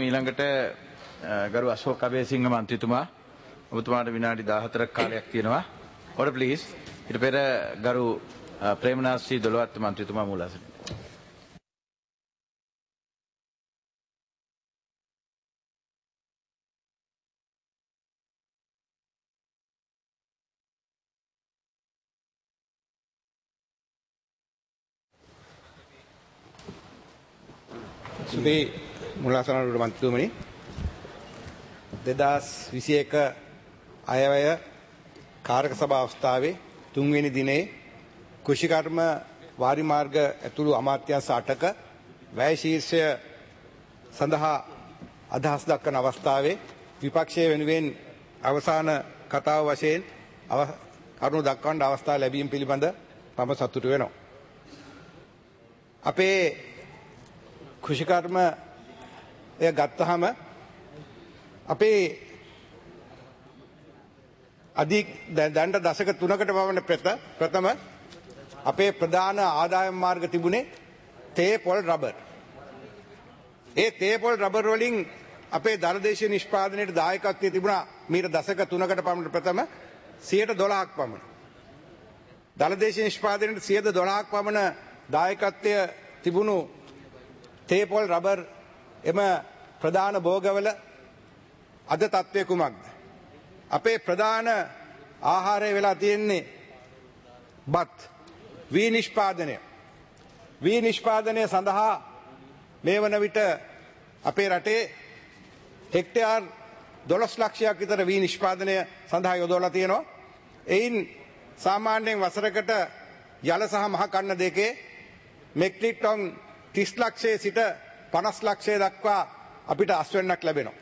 ඊළඟට ගරු අශෝක් අබේසිංහ මන්ත්‍රීතුමා ඔබතුමාට විනාඩි 14ක් කාලයක් තියෙනවා. Order please. ඊට පෙර ගරු ප්‍රේමනාත් ශ්‍රී දොළවත්ත මන්ත්‍රීතුමා මූලාසන. සුදී මුලාසනරුවට මන්ත්‍රීතුමනි 2021 අයවැය කාරක සභා අවස්ථාවේ 3 වෙනි දිනේ කුෂිකර්ම වාරිමාර්ග ඇතුළු අමාත්‍යාංශ 8ක වැය ශීර්ෂය සඳහා අදහස් දක්වන අවස්ථාවේ විපක්ෂයේ වෙනුවෙන් අවසාන කතාව වශයෙන් කරුණු දක්වන්න අවස්ථාව ලැබීම පිළිබඳ මම සතුටු වෙනවා. අපේ කුෂිකර්ම එය ගත්තහම අපේ අධික දණ්ඩ දශක 3කට පමණ ප්‍රථම අපේ ප්‍රධාන ආදායම් මාර්ග තිබුණේ තේ පොල් රබර්. ඒ තේ පොල් රබර් වලින් අපේ දළදේශීය නිෂ්පාදනයේ දායකත්වයේ තිබුණා මීට දශක 3කට පමණ ප්‍රථම 12%ක් පමණ. දළදේශීය නිෂ්පාදනයේ 12%ක් පමණ දායකත්වය තිබුණු තේ පොල් රබර් එම ප්‍රධාන භෝගවල අද තත්ත්වය කුමක්ද? අපේ ප්‍රධාන ආහාරය වෙලා තියෙන්නේ බත්. වී නිෂ්පාදනය සඳහා මේ වන විට අපේ රටේ හෙක්ටයාර් 12 ලක්ෂයක් විතර වී නිෂ්පාදනය සඳහා යොදවලා තියෙනවා. එයින් සාමාන්‍යයෙන් වසරකට යල සහ මහ කන්න දෙකේ මෙට්‍රික් ටන් 30 ලක්ෂයේ සිට 50 ලක්ෂය දක්වා අපිට අස්වැන්නක් ලැබෙනවා.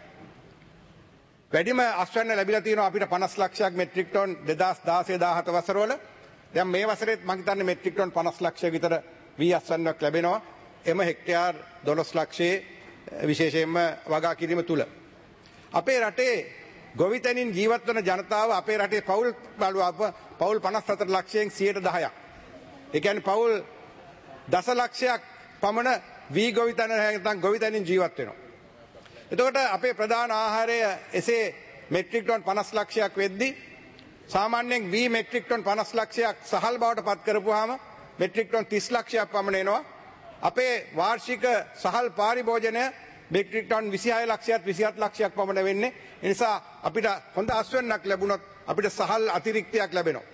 වැඩිම අස්වැන්න ලැබිලා තියෙනවා අපිට 50 ලක්ෂයක් මෙට්‍රික් ටන් 2016-17 වසරවල. දැන් මේ වසරේත් මම හිතන්නේ මෙට්‍රික් ටන් 50 ලක්ෂය විතර වී අස්වැන්නක් ලැබෙනවා. එම හෙක්ටයාර් 12 ලක්ෂයේ විශේෂයෙන්ම වගා කිරීම තුල. අපේ රටේ ගොවිතැනින් ජීවත් වන ජනතාව අපේ රටේ පවුල් 54 ලක්ෂයෙන් 10%ක්. ඒ කියන්නේ පවුල් දසලක්ෂයක් පමණ වී ගොවිතැනින් ජීවත් වෙනවා. එතකොට අපේ ප්‍රධාන ආහාරය එසේ මෙට්‍රික් ටන් 50 ලක්ෂයක් වෙද්දී සාමාන්‍යයෙන් වී මෙට්‍රික් ටන් 50 ලක්ෂයක් සහල් බවට පත් කරපුවාම මෙට්‍රික් ටන් 30 ලක්ෂයක් පමණ එනවා. අපේ වාර්ෂික සහල් පාරිභෝජනය මෙට්‍රික් ටන් 26 ලක්ෂයක් 27 ලක්ෂයක් පමණ වෙන්නේ. ඒ නිසා අපිට හොඳ අස්වැන්නක් ලැබුණොත් අපිට සහල් අතිරික්තයක් ලැබෙනවා.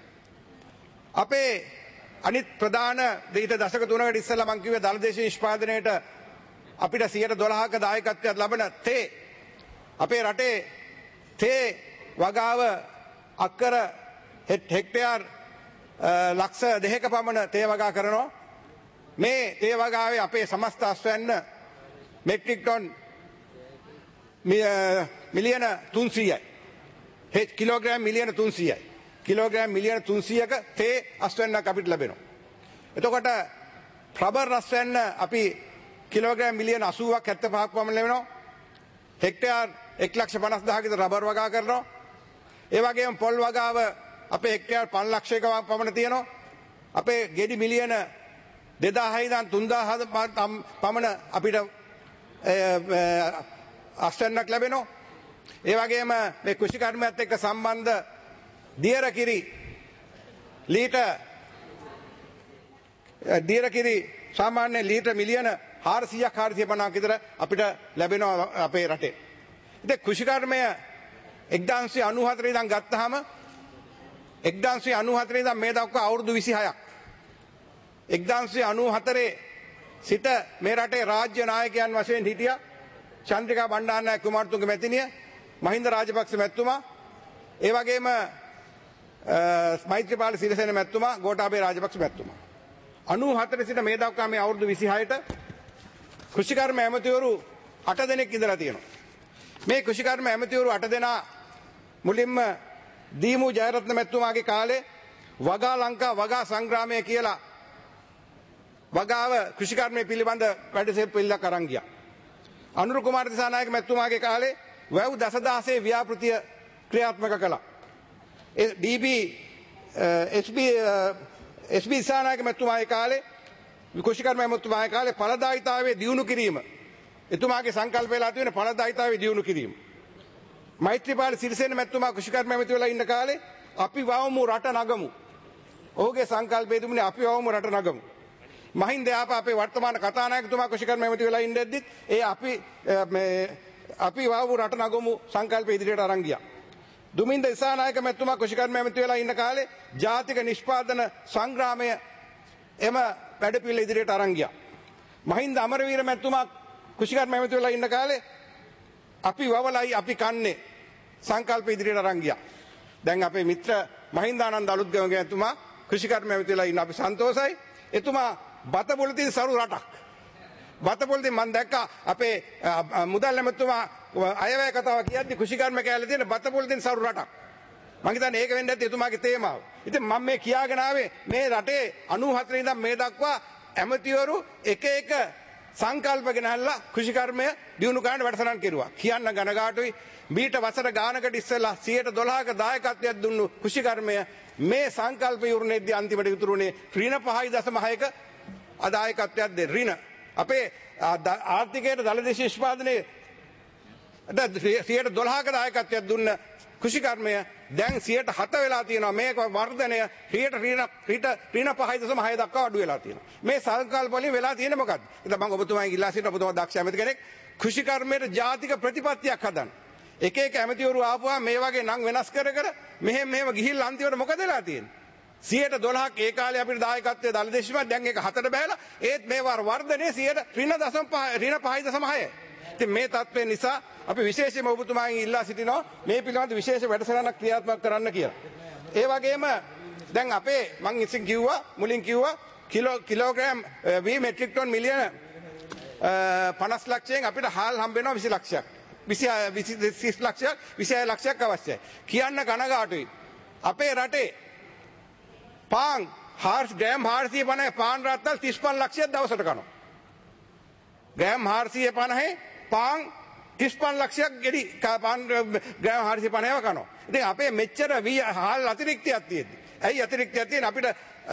අපේ අනිත් ප්‍රධාන ඊට දශක 3කට ඉස්සෙල්ලා මම කිව්වේ දළදේශීය නිෂ්පාදනයේට අපිට 12%ක දායකත්වයක් ලබන තේ අපේ රටේ තේ වගාව අක්කර හෙක්ටයාර් ලක්ෂ 2ක පමණ තේ වගා කරනවා. මේ තේ වගාවේ අපේ සමස්ත අස්වැන්න මෙට්‍රික් ටන් මිලියන 300යි. කිලෝග්‍රෑම් මිලියන 300යි. කිලෝග්‍රෑම් මිලියන 300ක තේ අස්වැන්නක් අපිට ලැබෙනවා. එතකොට රබර් අස්වැන්න අපි කිලෝග්‍රෑම් මිලියන 80ක් 75ක් පමණ ලැබෙනවා. හෙක්ටයාර් 1,50,000 ක රබර් වගා කරනවා. ඒ වගේම පොල් වගාව අපේ හෙක්ටයාර් 5 ලක්ෂයක පමණ තියෙනවා. අපේ ගෙඩි මිලියන 2000 ඉඳන් 3000 පමණ අපිට අස්වැන්නක් ලැබෙනවා. ඒ වගේම මේ කෘෂිකර්මයත් එක්ක සම්බන්ධ දියර කිරි සාමාන්‍ය ලීටර් මිලියන 400ක් 450ක් විතර අපිට ලැබෙනවා අපේ රටේ. ඉතින් කෘෂිකර්මය 1994 ඉඳන් ගත්තාම 1994 ඉඳන් මේ දක්වා අවුරුදු 26ක් 1994 සිට මේ රටේ රාජ්‍ය නායකයන් වශයෙන් හිටියා චන්ද්‍රිකා බණ්ඩාරනායක කුමාරතුංග මැතිණිය, මහින්ද රාජපක්ෂ මැතිතුමා, ඒ වගේම මෛත්‍රීපාල සිරිසේන මැතිතුමා, ගෝඨාභය රාජපක්ෂ මැතිතුමා. 94 සිට මේ දක්වා මේ අවුරුදු 26ට කෘෂිකර්ම ඇමතිවරු 8 දෙනෙක් ඉඳලා තියෙනවා. මේ කෘෂිකර්ම ඇමතිවරු 8 දෙනා මුලින්ම දීමු ජයරත්න මැතිතුමාගේ කාලේ වගා ලංකා වගා සංග්‍රාමය කියලා වගාව කෘෂිකර්මයේ පිළිබඳ වැඩසටහනක් අරන් ගියා. අනුර කුමාර දිසානායක මැතිතුමාගේ කාලේ වැව් දසදහසේ ව්‍යාපෘතිය ක්‍රියාත්මක කළා. SB දිසානායක මැතිතුමාගේ කාලේ කෘෂිකර්ම මැතිතුමාගේ කාලේ ඵලදායීතාවයේ දියුණු කිරීම එතුමාගේ සංකල්ප වෙලා තියෙන ඵලදායිතාවේ දියුණු කිරීම. මෛත්‍රීපාල සිරිසේන මැතිතුමා කෘෂිකර්ම ඇමති වෙලා ඉන්න කාලේ අපි වවමු රට නගමු. ඔහුගේ සංකල්පය තිබුණේ අපි වවමු රට නගමු. මහින්ද යාපා අපේ වර්තමාන කතානායකතුමා කෘෂිකර්ම ඇමති වෙලා ඉඳෙද්දිත් ඒ අපි වවමු රට නගමු සංකල්පය ඉදිරියට අරන් ගියා. දුමින්ද ඉසානායක මැතිතුමා කෘෂිකර්ම ඇමති වෙලා ඉන්න කාලේ ජාතික නිෂ්පාදන සංග්‍රාමය එම වැඩපිළිවෙල ඉදිරියට අරන් ගියා. මහින්ද අමරවීර මැතිතුමා කෘෂිකර්ම ඇමති වෙලා ඉන්න කාලේ අපි වවලයි අපි කන්නේ සංකල්ප ඉදිරියට අරන් ගියා. දැන් අපේ මිත්‍ර මහින්දානන්ද අලුත්ගමගේ ඇතුමා කෘෂිකර්ම ඇමති වෙලා ඉන්න අපි සන්තෝෂයි. එතුමා බත පොලිතින් සරු රටක්. බත පොලිතින් මම දැක්කා අපේ මුදල් ඇමතුමා අයවැය කතාව කියද්දි කෘෂිකර්ම කැලේ තියෙන බත පොලිතින් සරු රටක්. මම හිතන්නේ ඒක වෙන්නේ නැති එතුමාගේ තේමාව. ඉතින් මම මේ කියාගෙන ආවේ මේ රටේ 94 ඉඳන් මේ දක්වා ඇමතිවරු එක එක සංකල්ප ගෙනල්ලා කෘෂිකර්මය දියුණු කරන්න වැඩසටහන් කෙරුවා. කියන්න ගණගාටුයි මීට වසර ගානකට ඉස්සෙල්ලා 112ක දායකත්වයක් දුන්නු කෘෂිකර්මය මේ සංකල්ප යුරුනේදී අන්තිමට ඉතුරුනේ ඍණ 5.6ක අදායකත්වයක් දෙන්න. ඍණ අපේ ආර්ථිකයට දලදේශ නිෂ්පාදනයේ 112ක දායකත්වයක් දුන්න කෘෂිකර්මය දැන් 7% වෙලා තියෙනවා. මේක වර්ධනය ඍණ 5.6 දක්වා අඩු වෙලා තියෙනවා. මේ සංකල්ප වලින් වෙලා තියෙන්නේ මොකද්ද? ඉතින් මම ඔබතුමාගෙන් ඉල්ලා සිටින ඔබතුමා දක්ෂ ඇමති කෙනෙක් කෘෂිකර්මයේ ජාතික ප්‍රතිපත්තියක් හදන්න. එක එක ඇමතිවරු ආපුවා මේ වගේ නම් වෙනස් කර මෙහෙම ගිහිල්ලා අන්තිමට මොකද වෙලා තියෙන්නේ? 112ක් ඒ කාලේ අපිට දායකත්වයේ දලදේශිමත් දැන් ඒක 4ට බෑලා ඒත් මේ වර්ධනයේ ඍණ 5.6. ඉතින් මේ තත්ත්වය නිසා අපි විශේෂයෙන්ම ඔබතුමාගෙන් ඉල්ලා සිටිනවා මේ පිළිබඳ විශේෂ වැඩසටහනක් ක්‍රියාත්මක කරන්න කියලා. ඒ වගේම දැන් අපේ මම ඉතින් මුලින් කිව්වා කිලෝග්‍රෑම් වී මෙට්‍රික් ටන් මිලියන 50 ලක්ෂයෙන් අපිට හාල් හම්බ වෙනවා 20 ලක්ෂයක්. 20 ලක්ෂයක් 26 ලක්ෂයක් අවශ්‍යයි. කියන්න කනගාටුයි. අපේ රටේ පාන් ග්‍රෑම් 450 පාන් රත්තල් 35 ලක්ෂයක් දවසට කනවා. ග්‍රෑම් 450 පාන් 35 ලක්ෂයක් ගෙඩි පාන් ග්‍රෑම් 450ව කනවා. ඉතින් අපේ මෙච්චර හාල් අතිරික්තයක් තියෙද්දි. ඇයි අතිරික්තයක් තියෙන අපිට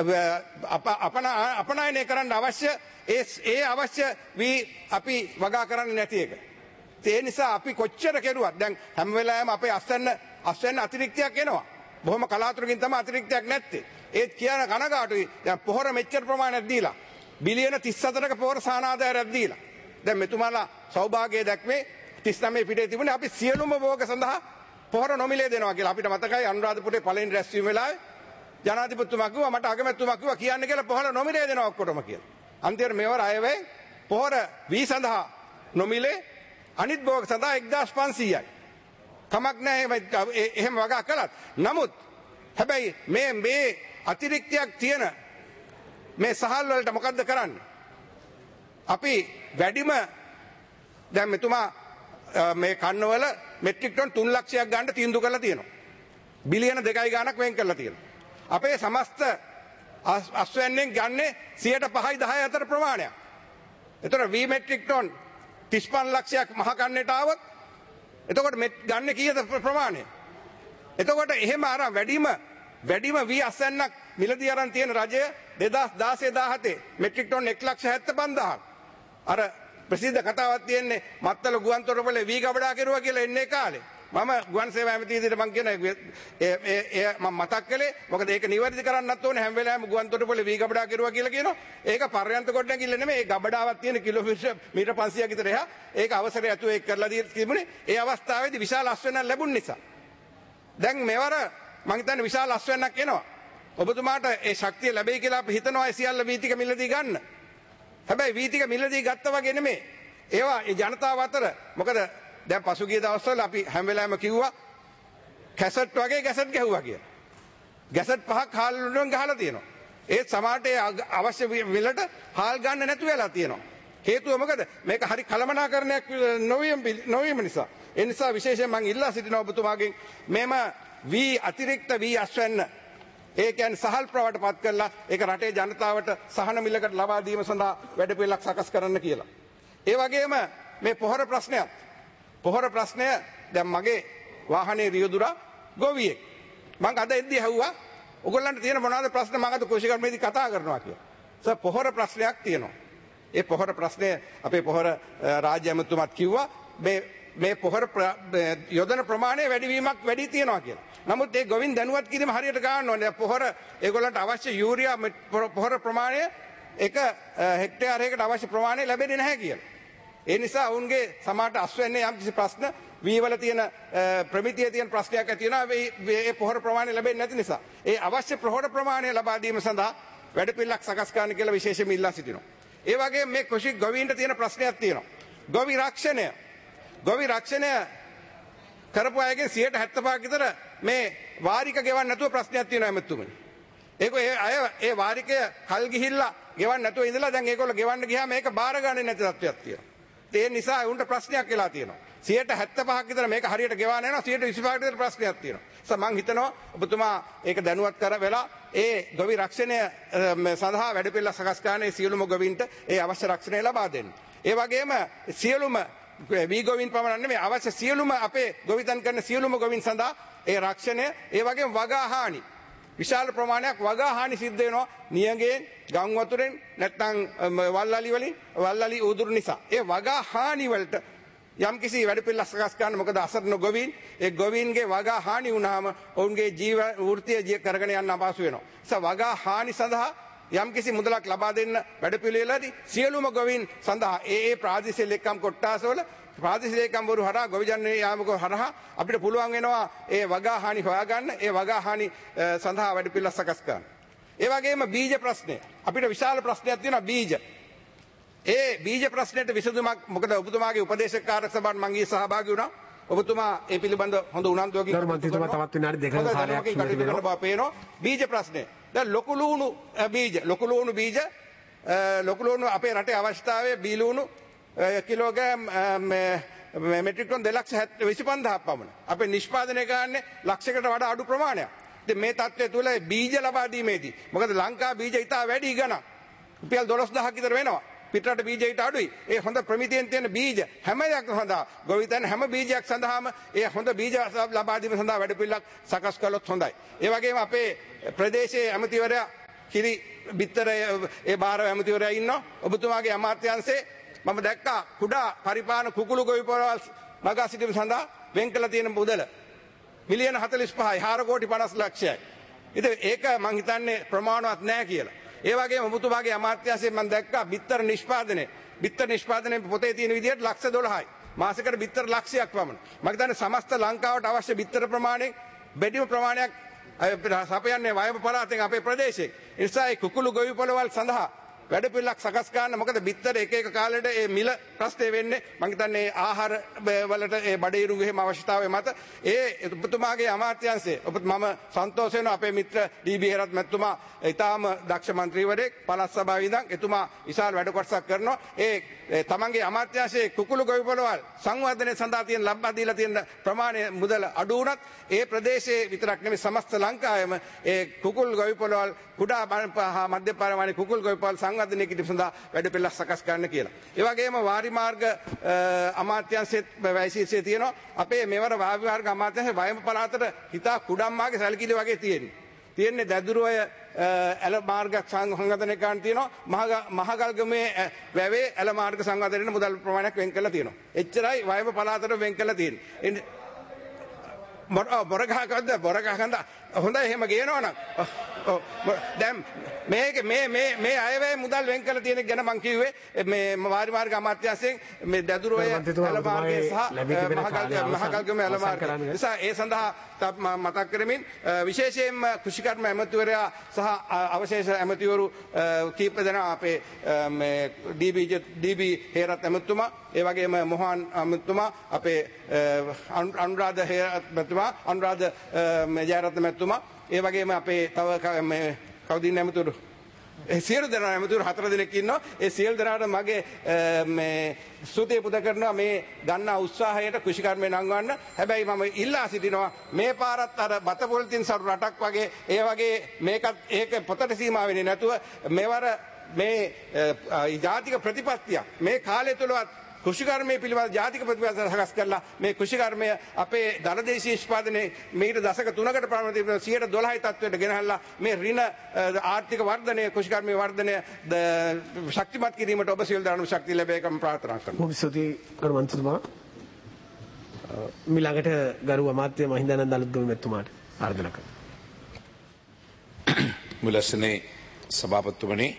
අපනයනය කරන්න අවශ්‍ය ඒ අවශ්‍ය වී අපි වගා කරන්නේ නැති එක. ඒ නිසා අපි කොච්චර කෙරුවත් දැන් හැම වෙලාවෙම අපේ අස්වැන්න අතිරික්තයක් එනවා. බොහොම කලාතුරකින් තමයි අතිරික්තයක් නැත්තේ. ඒත් කියන කනගාටුයි දැන් පොහොර මෙච්චර ප්‍රමාණයක් දීලා බිලියන 34ක පොහොර සානාදායයක් දීලා. දැන් මෙතුමාලා සෞභාග්‍යය දැක්මේ 39 පිටේ තිබුණේ අපි සියලුම භෝග සඳහා පොහොර නොමිලේ දෙනවා කියලා. අපිට මතකයි අනුරාධපුරේ පළවෙනි රැස්වීම වෙලාවේ ජනාධිපතිතුමා කිව්වා මට අගමැතිතුමා කිව්වා කියන්න කියලා පොහොර නොමිලේ දෙනවා ඔක්කොටම කියලා. අන්තිමට මෙවර අයවැය පොහොර වී සඳහා නොමිලේ අනිත් භෝග සඳහා 1500යි. කමක් නැහැ එහෙම වගා කළත්. නමුත් හැබැයි මේ අතිරික්තයක් තියෙන මේ සහල් වලට මොකද්ද කරන්නේ? අපි වැඩිම දැන් මෙතුමා මේ කන්නවල මෙට්‍රික් ටන් 3 ලක්ෂයක් ගන්න තීන්දුව කරලා තියෙනවා. බිලියන 2යි ගාණක් වෙන් කරලා තියෙනවා. අපේ සමස්ත අස්වැන්නෙන් ගන්නේ 5.10 අතර ප්‍රමාණයක්. එතකොට වී මෙට්‍රික් ටන් 35 ලක්ෂයක් මහ කන්නේට ආවොත් එතකොට ගන්න කීයද ප්‍රමාණය? එතකොට එහෙම අර වැඩිම වී අස්වැන්නක් මිලදී අරන් තියෙන රජය 2016-17 මෙට්‍රික් ටන් 1,75,000. අර ප්‍රසිද්ධ කතාවක් තියෙන්නේ මත්තල ගුවන්තොටුපොළේ වී ගබඩා කෙරුවා කියලා එන්නේ කාලේ. මම ගුවන් සේවා ඇමති විදිහට මම කියන මම මතක් කළේ මොකද ඒක නිවැරදි කරන්නත් ඕනේ හැම වෙලාවෙම ගුවන්තොටුපොළේ වී ගබඩා කෙරුවා කියලා කියනවා. ඒක පර්යන්ත ගොඩනැගිල්ල නෙමෙයි. ඒ ගබඩාවක් තියෙන කිලෝමීටර් 500ක් විතර එහා ඒක අවසරය ඇතුව ඒක කරලා තිබුණේ. ඒ අවස්ථාවේදී විශාල අස්වැන්නක් ලැබුණ නිසා. දැන් මෙවර මම හිතන්නේ විශාල අස්වැන්නක් එනවා. ඔබතුමාට ඒ ශක්තිය ලැබෙයි කියලා අපි හිතනවා ඒ සියල්ල වීතික මිලදී ගන්න. හැබැයි වීතික මිලදී ගත්තා වගේ නෙමෙයි. ඒවා ඒ ජනතාව අතර මොකද දැන් පසුගිය දවස්වල අපි හැම වෙලාවෙම කිව්වා කැසට් වගේ ගැසට් ගැහුවා කියලා. ගැසට් 5ක් හාල් වලින් ගහලා තියෙනවා. ඒත් සමහරට අවශ්‍ය විලට හාල් ගන්න නැතු වෙලා තියෙනවා. හේතුව මොකද? මේක හරි කළමනාකරණයක් නොවීම නිසා. ඒ නිසා විශේෂයෙන් මම ඉල්ලා සිටිනවා ඔබතුමාගෙන් මෙම වී අතිරික්ත වී අස්වැන්න ඒ කියන්නේ සහල් ප්‍රවට පත් කරලා ඒක රටේ ජනතාවට සහන මිලකට ලබා දීම සඳහා වැඩපිළිවෙලක් සකස් කරන්න කියලා. ඒ වගේම මේ පොහොර ප්‍රශ්නය දැන් මගේ වාහනේ රියදුරා ගොවියෙක්. මම අද එද්දි ඇහුවා ඔයගොල්ලන්ට තියෙන මොනවද ප්‍රශ්න මම අද කෘෂිකර්මයේදී කතා කරනවා කියලා. පොහොර ප්‍රශ්නයක් තියෙනවා. ඒ පොහොර ප්‍රශ්නය අපේ පොහොර රාජ්‍ය ඇමතුමත් කිව්වා මේ පොහොර යොදන ප්‍රමාණය වැඩිවීමක් වැඩි තියෙනවා කියලා. නමුත් ඒ ගොවින් දැනුවත් කිරීම හරියට ගන්න ඕනේ. පොහොර ඒගොල්ලන්ට අවශ්‍ය යූරියා පොහොර ප්‍රමාණය එක හෙක්ටයාරයකට අවශ්‍ය ප්‍රමාණය ලැබෙන්නේ නැහැ කියලා. ඒ නිසා ඔවුන්ගේ සමාජයට අස් වෙන්නේ යම්කිසි ප්‍රශ්න වීවල තියෙන ප්‍රමිතියේ තියෙන ප්‍රශ්නයක් ඇති වෙනවා මේ පොහොර ප්‍රමාණය ලැබෙන්නේ නැති නිසා. ඒ අවශ්‍ය පොහොර ප්‍රමාණය ලබා දීම සඳහා වැඩපිළිවෙලක් සකස් කරන්න කියලා විශේෂයෙන්ම ඉල්ලා සිටිනවා. ඒ වගේම මේ කෘෂි ගොවීන්ට තියෙන ප්‍රශ්නයක් තියෙනවා. ගොවි රක්ෂණය කරපු අයගේ 75% විතර මේ වාරික ගෙවන්න නැතුව ප්‍රශ්නයක් තියෙනවා එමෙතුමනි. ඒ වාරිකය කල් ගිහිල්ලා ගෙවන්න නැතුව ඉඳලා දැන් ඒගොල්ලෝ ගෙවන්න ගියාම මේක බාර ගන්න නැති තත්ත්වයක් තියෙනවා. ඒ නිසා උන්ට ප්‍රශ්නයක් වෙලා තියෙනවා. 75% විතර මේක හරියට ගෙවා නැනවා 25% විතර ප්‍රශ්නයක් තියෙනවා. මම හිතනවා ඔබතුමා ඒක දැනුවත් කර වෙලා ඒ ගොවි රක්ෂණය සඳහා වැඩපිළිවෙල සකස් කරන්නේ සියලුම ගොවීන්ට ඒ අවශ්‍ය රක්ෂණය ලබා දෙන්න. ඒ වගේම සියලුම වී ගොවීන් පමණ නෙමෙයි අවශ්‍ය සියලුම අපේ ගොවිතැන් කරන සියලුම ගොවීන් සඳහා ඒ රක්ෂණය ඒ වගේම වගා හානි විශාල ප්‍රමාණයක් වගා හානි සිද්ධ වෙනවා නියඟෙන් ගම් වතුරෙන් නැත්නම් වල්ලලි වලින් වල්ලලි උදුරු නිසා. ඒ වගා හානි වලට යම්කිසි වැඩපිළිවෙලක් සකස් කරන්න. මොකද අසරණ ගොවීන් ඒ ගොවීන්ගේ වගා හානි වුණාම ඔවුන්ගේ ජීව වෘත්තිය කරගෙන යන්න අපහසු වෙනවා. ඒ වගා හානි සඳහා යම්කිසි මුදලක් ලබා දෙන්න වැඩපිළිවෙලදී සියලුම ගොවීන් සඳහා ඒ ප්‍රාදේශීය ලේකම් කොට්ටාසවල ප්‍රාදේශීය ලේකම්වරු හරහා ගොවිජනනයේ යාමක හරහා අපිට පුළුවන් වෙනවා ඒ වගා හානි හොයාගන්න. ඒ වගා හානි සඳහා වැඩපිළිවෙලක් සකස් කරන්න. ඒ වගේම බීජ ප්‍රශ්නය අපිට විශාල ප්‍රශ්නයක් තියෙනවා බීජ. ඒ බීජ ප්‍රශ්නයට විසඳුමක් මොකද ඔබතුමාගේ උපදේශක කාර්ය සභාවට මම ඊයේ සහභාගී වුණා. ඔබතුමා ඒ පිළිබඳ හොඳ උනන්දුවකින් මන්ත්‍රීතුමා තවත් විනාඩි දෙකක කාලයක් ඉවර වෙනවා. බීජ ප්‍රශ්නය. දැන් ලොකු ලුණු බීජ ලොකු ලුණු අපේ රටේ අවශ්‍යතාවය බී ලුණු කිලෝග්‍රෑම් මෙට්‍රික් ටන් 2,25,000ක් පමණ. අපේ නිෂ්පාදනය කරන්නේ ලක්ෂයකට වඩා අඩු ප්‍රමාණයක්. ඉතින් මේ තත්ත්වය තුළ බීජ ලබා දීමේදී මොකද ලංකා බීජ ඉතා වැඩි ගණන් රුපියල් 12,000ක් විතර වෙනවා. පිටරට බීජ ඊට අඩුයි. ඒ හොඳ ප්‍රමිතියෙන් තියෙන බීජ හැම එකක් සඳහා ගොවිතැන හැම බීජයක් සඳහාම ඒ හොඳ බීජ ලබා දීම සඳහා වැඩපිළිවෙලක් සකස් කළොත් හොඳයි. ඒ වගේම අපේ ප්‍රදේශයේ ඇමතිවරයා කිරි බිත්තර ඒ බාර ඇමතිවරයා ඉන්නවා. ඔබතුමාගේ අමාත්‍යාංශයේ මම දැක්කා කුඩා පරිපාලන කුකුළු ගොවි පොළවල් නගා සිටීම සඳහා වෙන් කළ තියෙන මුදල මිලියන 45යි 4 කෝටි 50 ලක්ෂයයි. ඉතින් ඒක මං හිතන්නේ ප්‍රමාණවත් නෑ කියලා. ඒ වගේම ඔබතුමාගේ අමාත්‍යාංශයෙන් මම දැක්කා බිත්තර නිෂ්පාදනයේ පොතේ තියෙන විදිහට ලක්ෂ 12යි. මාසෙකට බිත්තර ලක්ෂයක් පමණ. මම හිතන්නේ සමස්ත ලංකාවට අවශ්‍ය බිත්තර ප්‍රමාණය බෙදීම ප්‍රමාණයක් සපයන්නේ වයඹ පළාතෙන් අපේ ප්‍රදේශයේ. ඒ නිසා ඒ කුකුළු ගොවි පොළවල් සඳහා වැඩපිළිවෙලක් සකස් කරන්න. මොකද බිත්තර එක කාලෙට ඒ මිල ප්‍රශ්නේ වෙන්නේ මම හිතන්නේ ආහාර වලට ඒ බඩේරුගේ එහෙම අවශ්‍යතාවය මත ඒ ඔබතුමාගේ අමාත්‍යාංශයේ මම සන්තෝෂ වෙනවා අපේ මිත්‍ර ඩී.බී. හේරත් මැතිතුමා ඊටාම දක්ෂ මන්ත්‍රීවරයෙක් පළාත් සභාවේ ඉඳන් එතුමා විශාල වැඩ කොටසක් කරනවා. ඒ තමන්ගේ අමාත්‍යාංශයේ කුකුළු ගොවි පොළවල් සංවර්ධනය සඳහා තියෙන ලබා දීලා තියෙන ප්‍රමාණය මුදල අඩු වුණත් ඒ ප්‍රදේශයේ විතරක් නෙමෙයි සමස්ත ලංකාවෙම ඒ කුකුළු ගොවි පොළවල් කුඩා මධ්‍ය පරිමාණයේ කුකුළු ගොවි පොළවල් සංවර්ධනය කිරීම සඳහා වැඩපිළිවෙලක් සකස් කරන්න කියලා. ඒ වගේම වාරි මාර්ග අමාත්‍යාංශයේ වැයිසීසේ තියෙනවා. අපේ මෙවර වාරි මාර්ග අමාත්‍යාංශයේ වයඹ පළාතට හිතා කුඩම්මාගේ සැලකිලි වගේ තියෙන්නේ දැදුරුවය ඇල මාර්ග සංවර්ධනය කරන්න තියෙනවා. මහගල්ගමේ වැවේ ඇල මාර්ග සංවර්ධනයට මුදල් ප්‍රමාණයක් වෙන් කරලා තියෙනවා. එච්චරයි වයඹ පළාතට වෙන් කරලා තියෙන්නේ. බොරගහකන්ද හොඳයි එහෙම ගේනවනම් දැන් මේ අයවැය මුදල් වෙන් කරලා තියෙන ගැන මං කිව්වේ මේ වාරි මාර්ග අමාත්‍යාංශයෙන් මේ දැදුරුවය ඇල මාර්ගය සහ මහගල්ගම ඇල මාර්ගය. නිසා ඒ සඳහා මතක් කරමින් විශේෂයෙන්ම කෘෂිකර්ම ඇමතිවරයා සහ අවශේෂ ඇමතිවරු කීප දෙනා අපේ ඩී.බී. හේරත් ඇමතුමා ඒ වගේම මොහන් ඇමතුමා අපේ අනුරාධ හේරත් මැතිතුමා අනුරාධ ජයරත්න මැතිතුමා ඒ වගේම අපේ තව කවුද ඉන්නේ ඇමතිවරු සියලු දෙනා ඇමතිවරු 4 දෙනෙක් ඉන්නවා. ඒ සියලු දෙනාට මගේ ස්තුතිය පුද කරනවා මේ ගන්නා උත්සාහයට කෘෂිකර්මය නංවන්න. හැබැයි මම ඉල්ලා සිටිනවා මේ පාරත් අර බත පොලිතින් සරු රටක් වගේ ඒ වගේ මේකත් ඒක පොතට සීමා වෙන්නේ නැතුව මෙවර මේ ජාතික ප්‍රතිපත්තිය මේ කාලය තුලවත් කෘෂිකර්මය පිළිබඳ ජාතික ප්‍රතිපත්ති සකස් කරලා මේ කෘෂිකර්මය අපේ දලදේශීය නිෂ්පාදනයේ මීට දශක 3කට පමණ තිබෙන 12% තත්ත්වයට ගෙනහැල්ලා මේ ඍණ ආර්ථික වර්ධනය කෘෂිකර්මයේ වර්ධනය ශක්තිමත් කිරීමට ඔබ සියලු දරණු ශක්තිය ලැබේකම ප්‍රාර්ථනා කරනවා. බොහොම ස්තුතියි ගරු මන්ත්‍රීතුමා. මිලඟට ගරු අමාත්‍ය මහින්දානන්ද අලුත්ගම මෙතුමාට ආරාධනා කරනවා. මුලසනේ සභාපතිතුමනි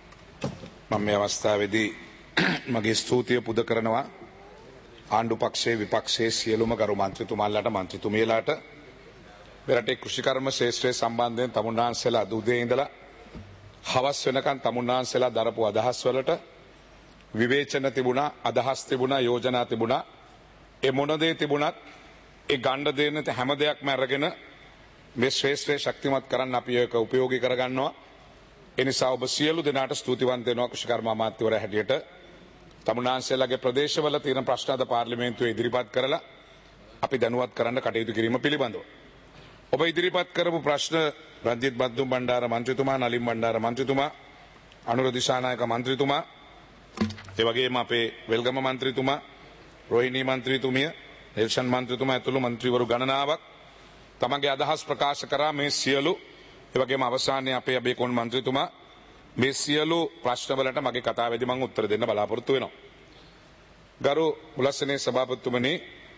මම මේ අවස්ථාවේදී මගේ ස්තුතිය පුද කරනවා ආණ්ඩු පක්ෂයේ විපක්ෂයේ සියලුම ගරු මන්ත්‍රීතුමාලාට මන්ත්‍රීතුමියලාට මෙරටේ කෘෂිකර්ම ශාස්ත්‍රයේ සම්බන්ධයෙන් තමුන්නාන්සලා අද උදේ ඉඳලා හවස් වෙනකන් තමුන්නාන්සලා දරපු අදහස් වලට විවේචන තිබුණා අදහස් තිබුණා යෝජනා තිබුණා ඒ මොන දේ තිබුණත් ඒ ගණ්ඩ දෙන්න හැම දෙයක්ම අරගෙන මේ ශ්‍රේෂ්ඨය ශක්තිමත් කරන්න අපි ඒක උපයෝගී කරගන්නවා. ඒ නිසා ඔබ සියලු දෙනාට ස්තුතිවන්ත වෙනවා කෘෂිකර්ම අමාත්‍යවරයා හැටියට. තමුන්නාන්සේලාගේ ප්‍රදේශවල තියෙන ප්‍රශ්න අද පාර්ලිමේන්තුවේ ඉදිරිපත් කරලා අපි දැනුවත් කරන්න කටයුතු කිරීම පිළිබඳව. ඔබ ඉදිරිපත් කරපු ප්‍රශ්න රංජිත් බද්දුම් බණ්ඩාර මන්ත්‍රීතුමා, නලින් බණ්ඩාර මන්ත්‍රීතුමා, අනුර දිසානායක මන්ත්‍රීතුමා, ඒ වගේම අපේ වෙල්ගම මන්ත්‍රීතුමා, රෝහිණී මන්ත්‍රීතුමිය, නෙල්සන් මන්ත්‍රීතුමා ඇතුළු මන්ත්‍රීවරු ගණනාවක් තමගේ අදහස් ප්‍රකාශ කරා මේ සියලු ඒ වගේම අවසානයේ අපේ අබේකොන් මන්ත්‍රීතුමා මේ සියලු ප්‍රශ්නවලට මගේ කතාවේදී මම උත්තර දෙන්න බලාපොරොත්තු වෙනවා. ගරු මුලස්සනේ සභාපතිතුමනි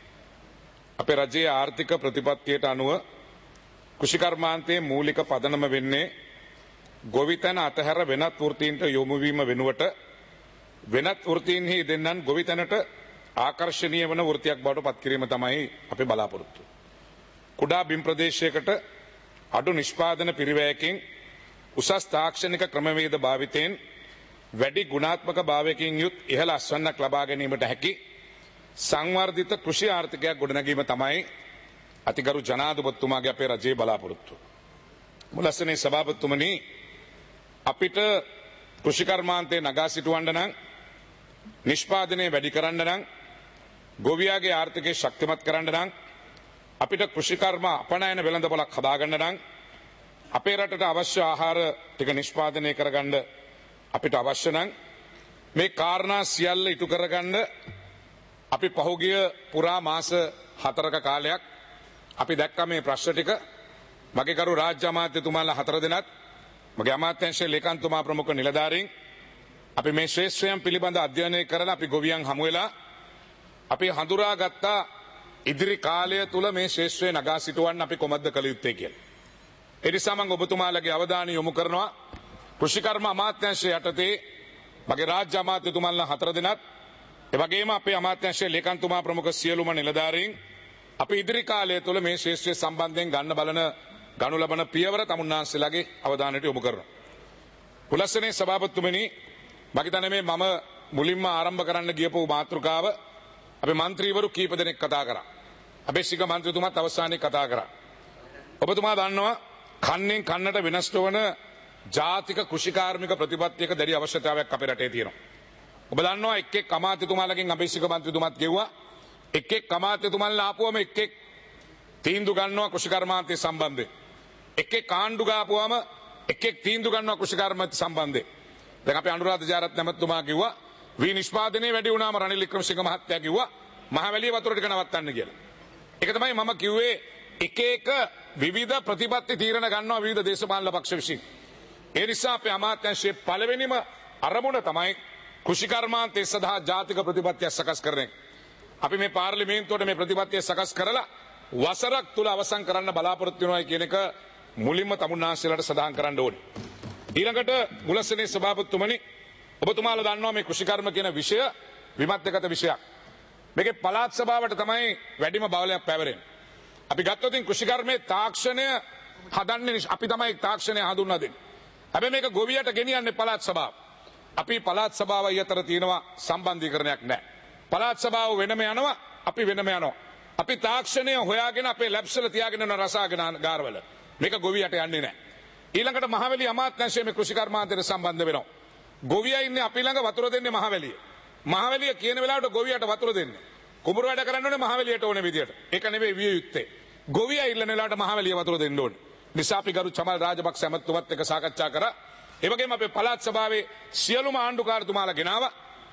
අපේ රජයේ ආර්ථික ප්‍රතිපත්තියට අනුව කෘෂිකර්මාන්තයේ මූලික පදනම වෙන්නේ ගොවිතැන අතහැර වෙනත් වෘත්තීන්ට යොමු වීම වෙනුවට වෙනත් වෘත්තීන්හි දෙන්නන් ගොවිතැනට ආකර්ශනීය වන වෘත්තියක් බවට පත් කිරීම තමයි අපේ බලාපොරොත්තුව. කුඩා බිම් ප්‍රදේශයකට අඩු නිෂ්පාදන පිරිවැයකින් උසස් තාක්ෂණික ක්‍රමවේද භාවිතයෙන් වැඩි ගුණාත්මක භාවයකින් යුත් ඉහළ අස්වැන්නක් ලබා ගැනීමට හැකි සංවර්ධිත කෘෂි ආර්ථිකයක් ගොඩනැගීම තමයි අතිගරු ජනාධිපතිතුමාගේ අපේ රජයේ බලාපොරොත්තුව. මුලස්සනේ සභාපතිතුමනි අපිට කෘෂිකර්මාන්තයේ නගා සිටවන්න නම් නිෂ්පාදනය වැඩි කරන්න නම් ගොවියාගේ ආර්ථිකය ශක්තිමත් කරන්න නම් අපිට කෘෂිකර්ම අපනයන වෙළඳපොළක් හදාගන්න නම් අපේ රටට අවශ්‍ය ආහාර ටික නිෂ්පාදනය කරගන්න අපිට අවශ්‍ය නම් මේ කාරණා සියල්ල ඉටු කරගන්න අපි පහුගිය පුරා මාස 4ක කාලයක් අපි දැක්කා මේ ප්‍රශ්න ටික. මගේ කරු රාජ්‍ය අමාත්‍යතුමාලා 4 දෙනාත් මගේ අමාත්‍යාංශයේ ලේකම්තුමා ප්‍රමුඛ නිලධාරීන් අපි මේ ශ්‍රේෂ්ඨයන් පිළිබඳ අධ්‍යයනය කරලා අපි ගොවියන් හමු වෙලා අපි හඳුනාගත්ත ඉදිරි කාලය තුල මේ ශේෂ්ත්‍රය නගා සිටවන්න අපි කොහොමද කළ යුත්තේ කියලා. ඒ නිසා මම ඔබතුමාලගේ අවධානය යොමු කරනවා කෘෂිකර්ම අමාත්‍යාංශය යටතේ මගේ රාජ්‍ය අමාත්‍යතුමාලා 4 දෙනාත් ඒ වගේම අපේ අමාත්‍යාංශයේ ලේකම්තුමා ප්‍රමුඛ සියලුම නිලධාරීන් අපි ඉදිරි කාලය තුල මේ ශේෂ්ත්‍රය සම්බන්ධයෙන් ගනු ලබන පියවර තමුන්නාන්සේලාගේ අවධානයට යොමු කරනවා. පුලස්සනේ සභාපතිතුමනි මම හිතන්නේ මේ මම මුලින්ම ආරම්භ කරන්න ගියපු මාතෘකාව අපේ മന്ത്രിවරු කීප දෙනෙක් කතා කරා. අපේ ශික മന്ത്രിතුමාත් අවසානයේ කතා කරා. ඔබතුමා දන්නවා කන්නෙන් කන්නට වෙනස් වන ජාතික කෘෂිකාර්මික ප්‍රතිපත්තියක දැඩි අවශ්‍යතාවයක් අපේ රටේ තියෙනවා. ඔබ දන්නවා එක් එක් අමාත්‍යතුමාලගෙන් අපේ ශික മന്ത്രിතුමාත් ගෙව්වා එක් එක් අමාත්‍යතුමාලා ආපුවම එක් එක් තීන්දුව ගන්නවා කෘෂිකර්මාන්තය සම්බන්ධයෙන්. එක් එක් ආණ්ඩු ගාපුවම එක් එක් තීන්දුව ගන්නවා කෘෂිකර්මාන්තය සම්බන්ධයෙන්. දැන් අපේ අනුරාධ ජාරත් නැමතුමා කිව්වා වී නිෂ්පාදනයේ වැඩි වුණාම රනිල් වික්‍රමසිංහ මහත්තයා කිව්වා මහවැලිය වතුර ටික නවත්තන්න කියලා. ඒක තමයි මම කිව්වේ එක එක විවිධ ප්‍රතිපත්ති තීරණ ගන්නවා විවිධ දේශපාලන පක්ෂ විසින්. ඒ නිසා අපේ අමාත්‍යාංශයේ පළවෙනිම අරමුණ තමයි කෘෂිකර්මාන්තය සඳහා ජාතික ප්‍රතිපත්තිය සකස් කරන එක. අපි මේ පාර්ලිමේන්තුවට මේ ප්‍රතිපත්තිය සකස් කරලා වසරක් තුල අවසන් කරන්න බලාපොරොත්තු වෙනවා කියන එක මුලින්ම තමුන්නාන්සේලාට සඳහන් කරන්න ඕනේ. ඊළඟට මුලස්සනේ සභාපතිතුමනි ඔබතුමාලා දන්නවා මේ කෘෂිකර්ම කියන විෂය විමධ්‍යගත විෂයක්. මේකේ පළාත් සභාවට තමයි වැඩිම බවලයක් පැවරෙන්නේ. අපි ගත්තොත් කෘෂිකර්මයේ තාක්ෂණය හදන්නේ අපි තමයි තාක්ෂණය හඳුන්වා දෙන්නේ. හැබැයි මේක ගොවියට ගෙනියන්නේ පළාත් සභාව. අපි පළාත් සභාවයි අතර තියෙනවා සම්බන්ධීකරණයක් නැහැ. පළාත් සභාව වෙනම යනවා අපි වෙනම යනවා. අපි තාක්ෂණය හොයාගෙන අපේ ලැබ්ස් වල තියාගෙන යන රසායන ගාරවල. මේක ගොවියට යන්නේ නැහැ. ඊළඟට මහවැලි අමාත්‍යාංශයේ මේ කෘෂිකර්මාන්තයට සම්බන්ධ වෙනවා. ගොවියා ඉන්නේ අපි ළඟ වතුර දෙන්නේ මහවැලිය. මහවැලිය කියන වෙලාවට ගොවියට වතුර දෙන්නේ. කුඹුර වැඩ කරන්න ඕනේ මහවැලියට ඕනේ විදියට. ඒක නෙවෙයි විය යුත්තේ. ගොවියා ඉල්ලන වෙලාවට මහවැලිය වතුර දෙන්න ඕනේ. නිසා අපි ගරු චමල් රාජපක්ෂ ඇමතුමත් එක්ක සාකච්ඡා කරා. ඒ වගේම අපේ පළාත් සභාවේ සියලුම ආණ්ඩුකාරතුමාලා ගෙනාවා.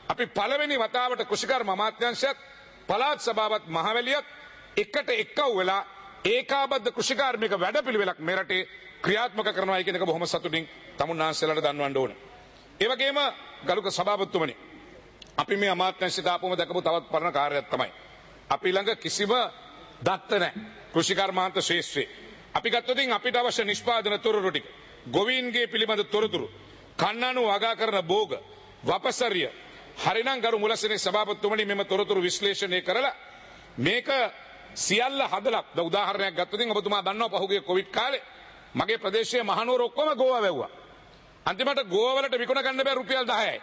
අපි පළවෙනි වතාවට කෘෂිකර්ම අමාත්‍යාංශයත් පළාත් සභාවත් මහවැලියත් එකට එක්කව වෙලා ඒකාබද්ධ කෘෂිකාර්මික වැඩපිළිවෙලක් මේ රටේ ක්‍රියාත්මක කරනවා කියන එක බොහොම සතුටින් තමුන්නාන්සේලාට දන්වන්න ඕනේ. ඒ වගේම ගරුක සභාපතිතුමනි අපි මේ අමාත්‍යාංශයට ආපුවම දැකපු තවත් පරණ කාර්යයක් තමයි අපි ළඟ කිසිම දත්ත නැහැ කෘෂිකර්මාන්ත ශාස්ත්‍රයේ. අපි ගත්තොත් අපිට අවශ්‍ය නිෂ්පාදන තොරතුරු ටික ගොවීන්ගේ පිළිබඳ තොරතුරු කන්නණු වගා කරන භෝග වපසරිය හරිනම් ගරු මුලසනේ සභාපතිතුමනි මෙම තොරතුරු විශ්ලේෂණය කරලා මේක සියල්ල හදලා උදාහරණයක් ගත්තොත් ඔබතුමා දන්නවා පහුගිය කොවිඩ් කාලේ මගේ ප්‍රදේශයේ මහනුවර ඔක්කොම ගෝවා වැව්වා. අන්තිමට ගෝවා වලට විකුණ ගන්න බෑ රුපියල් 10යි.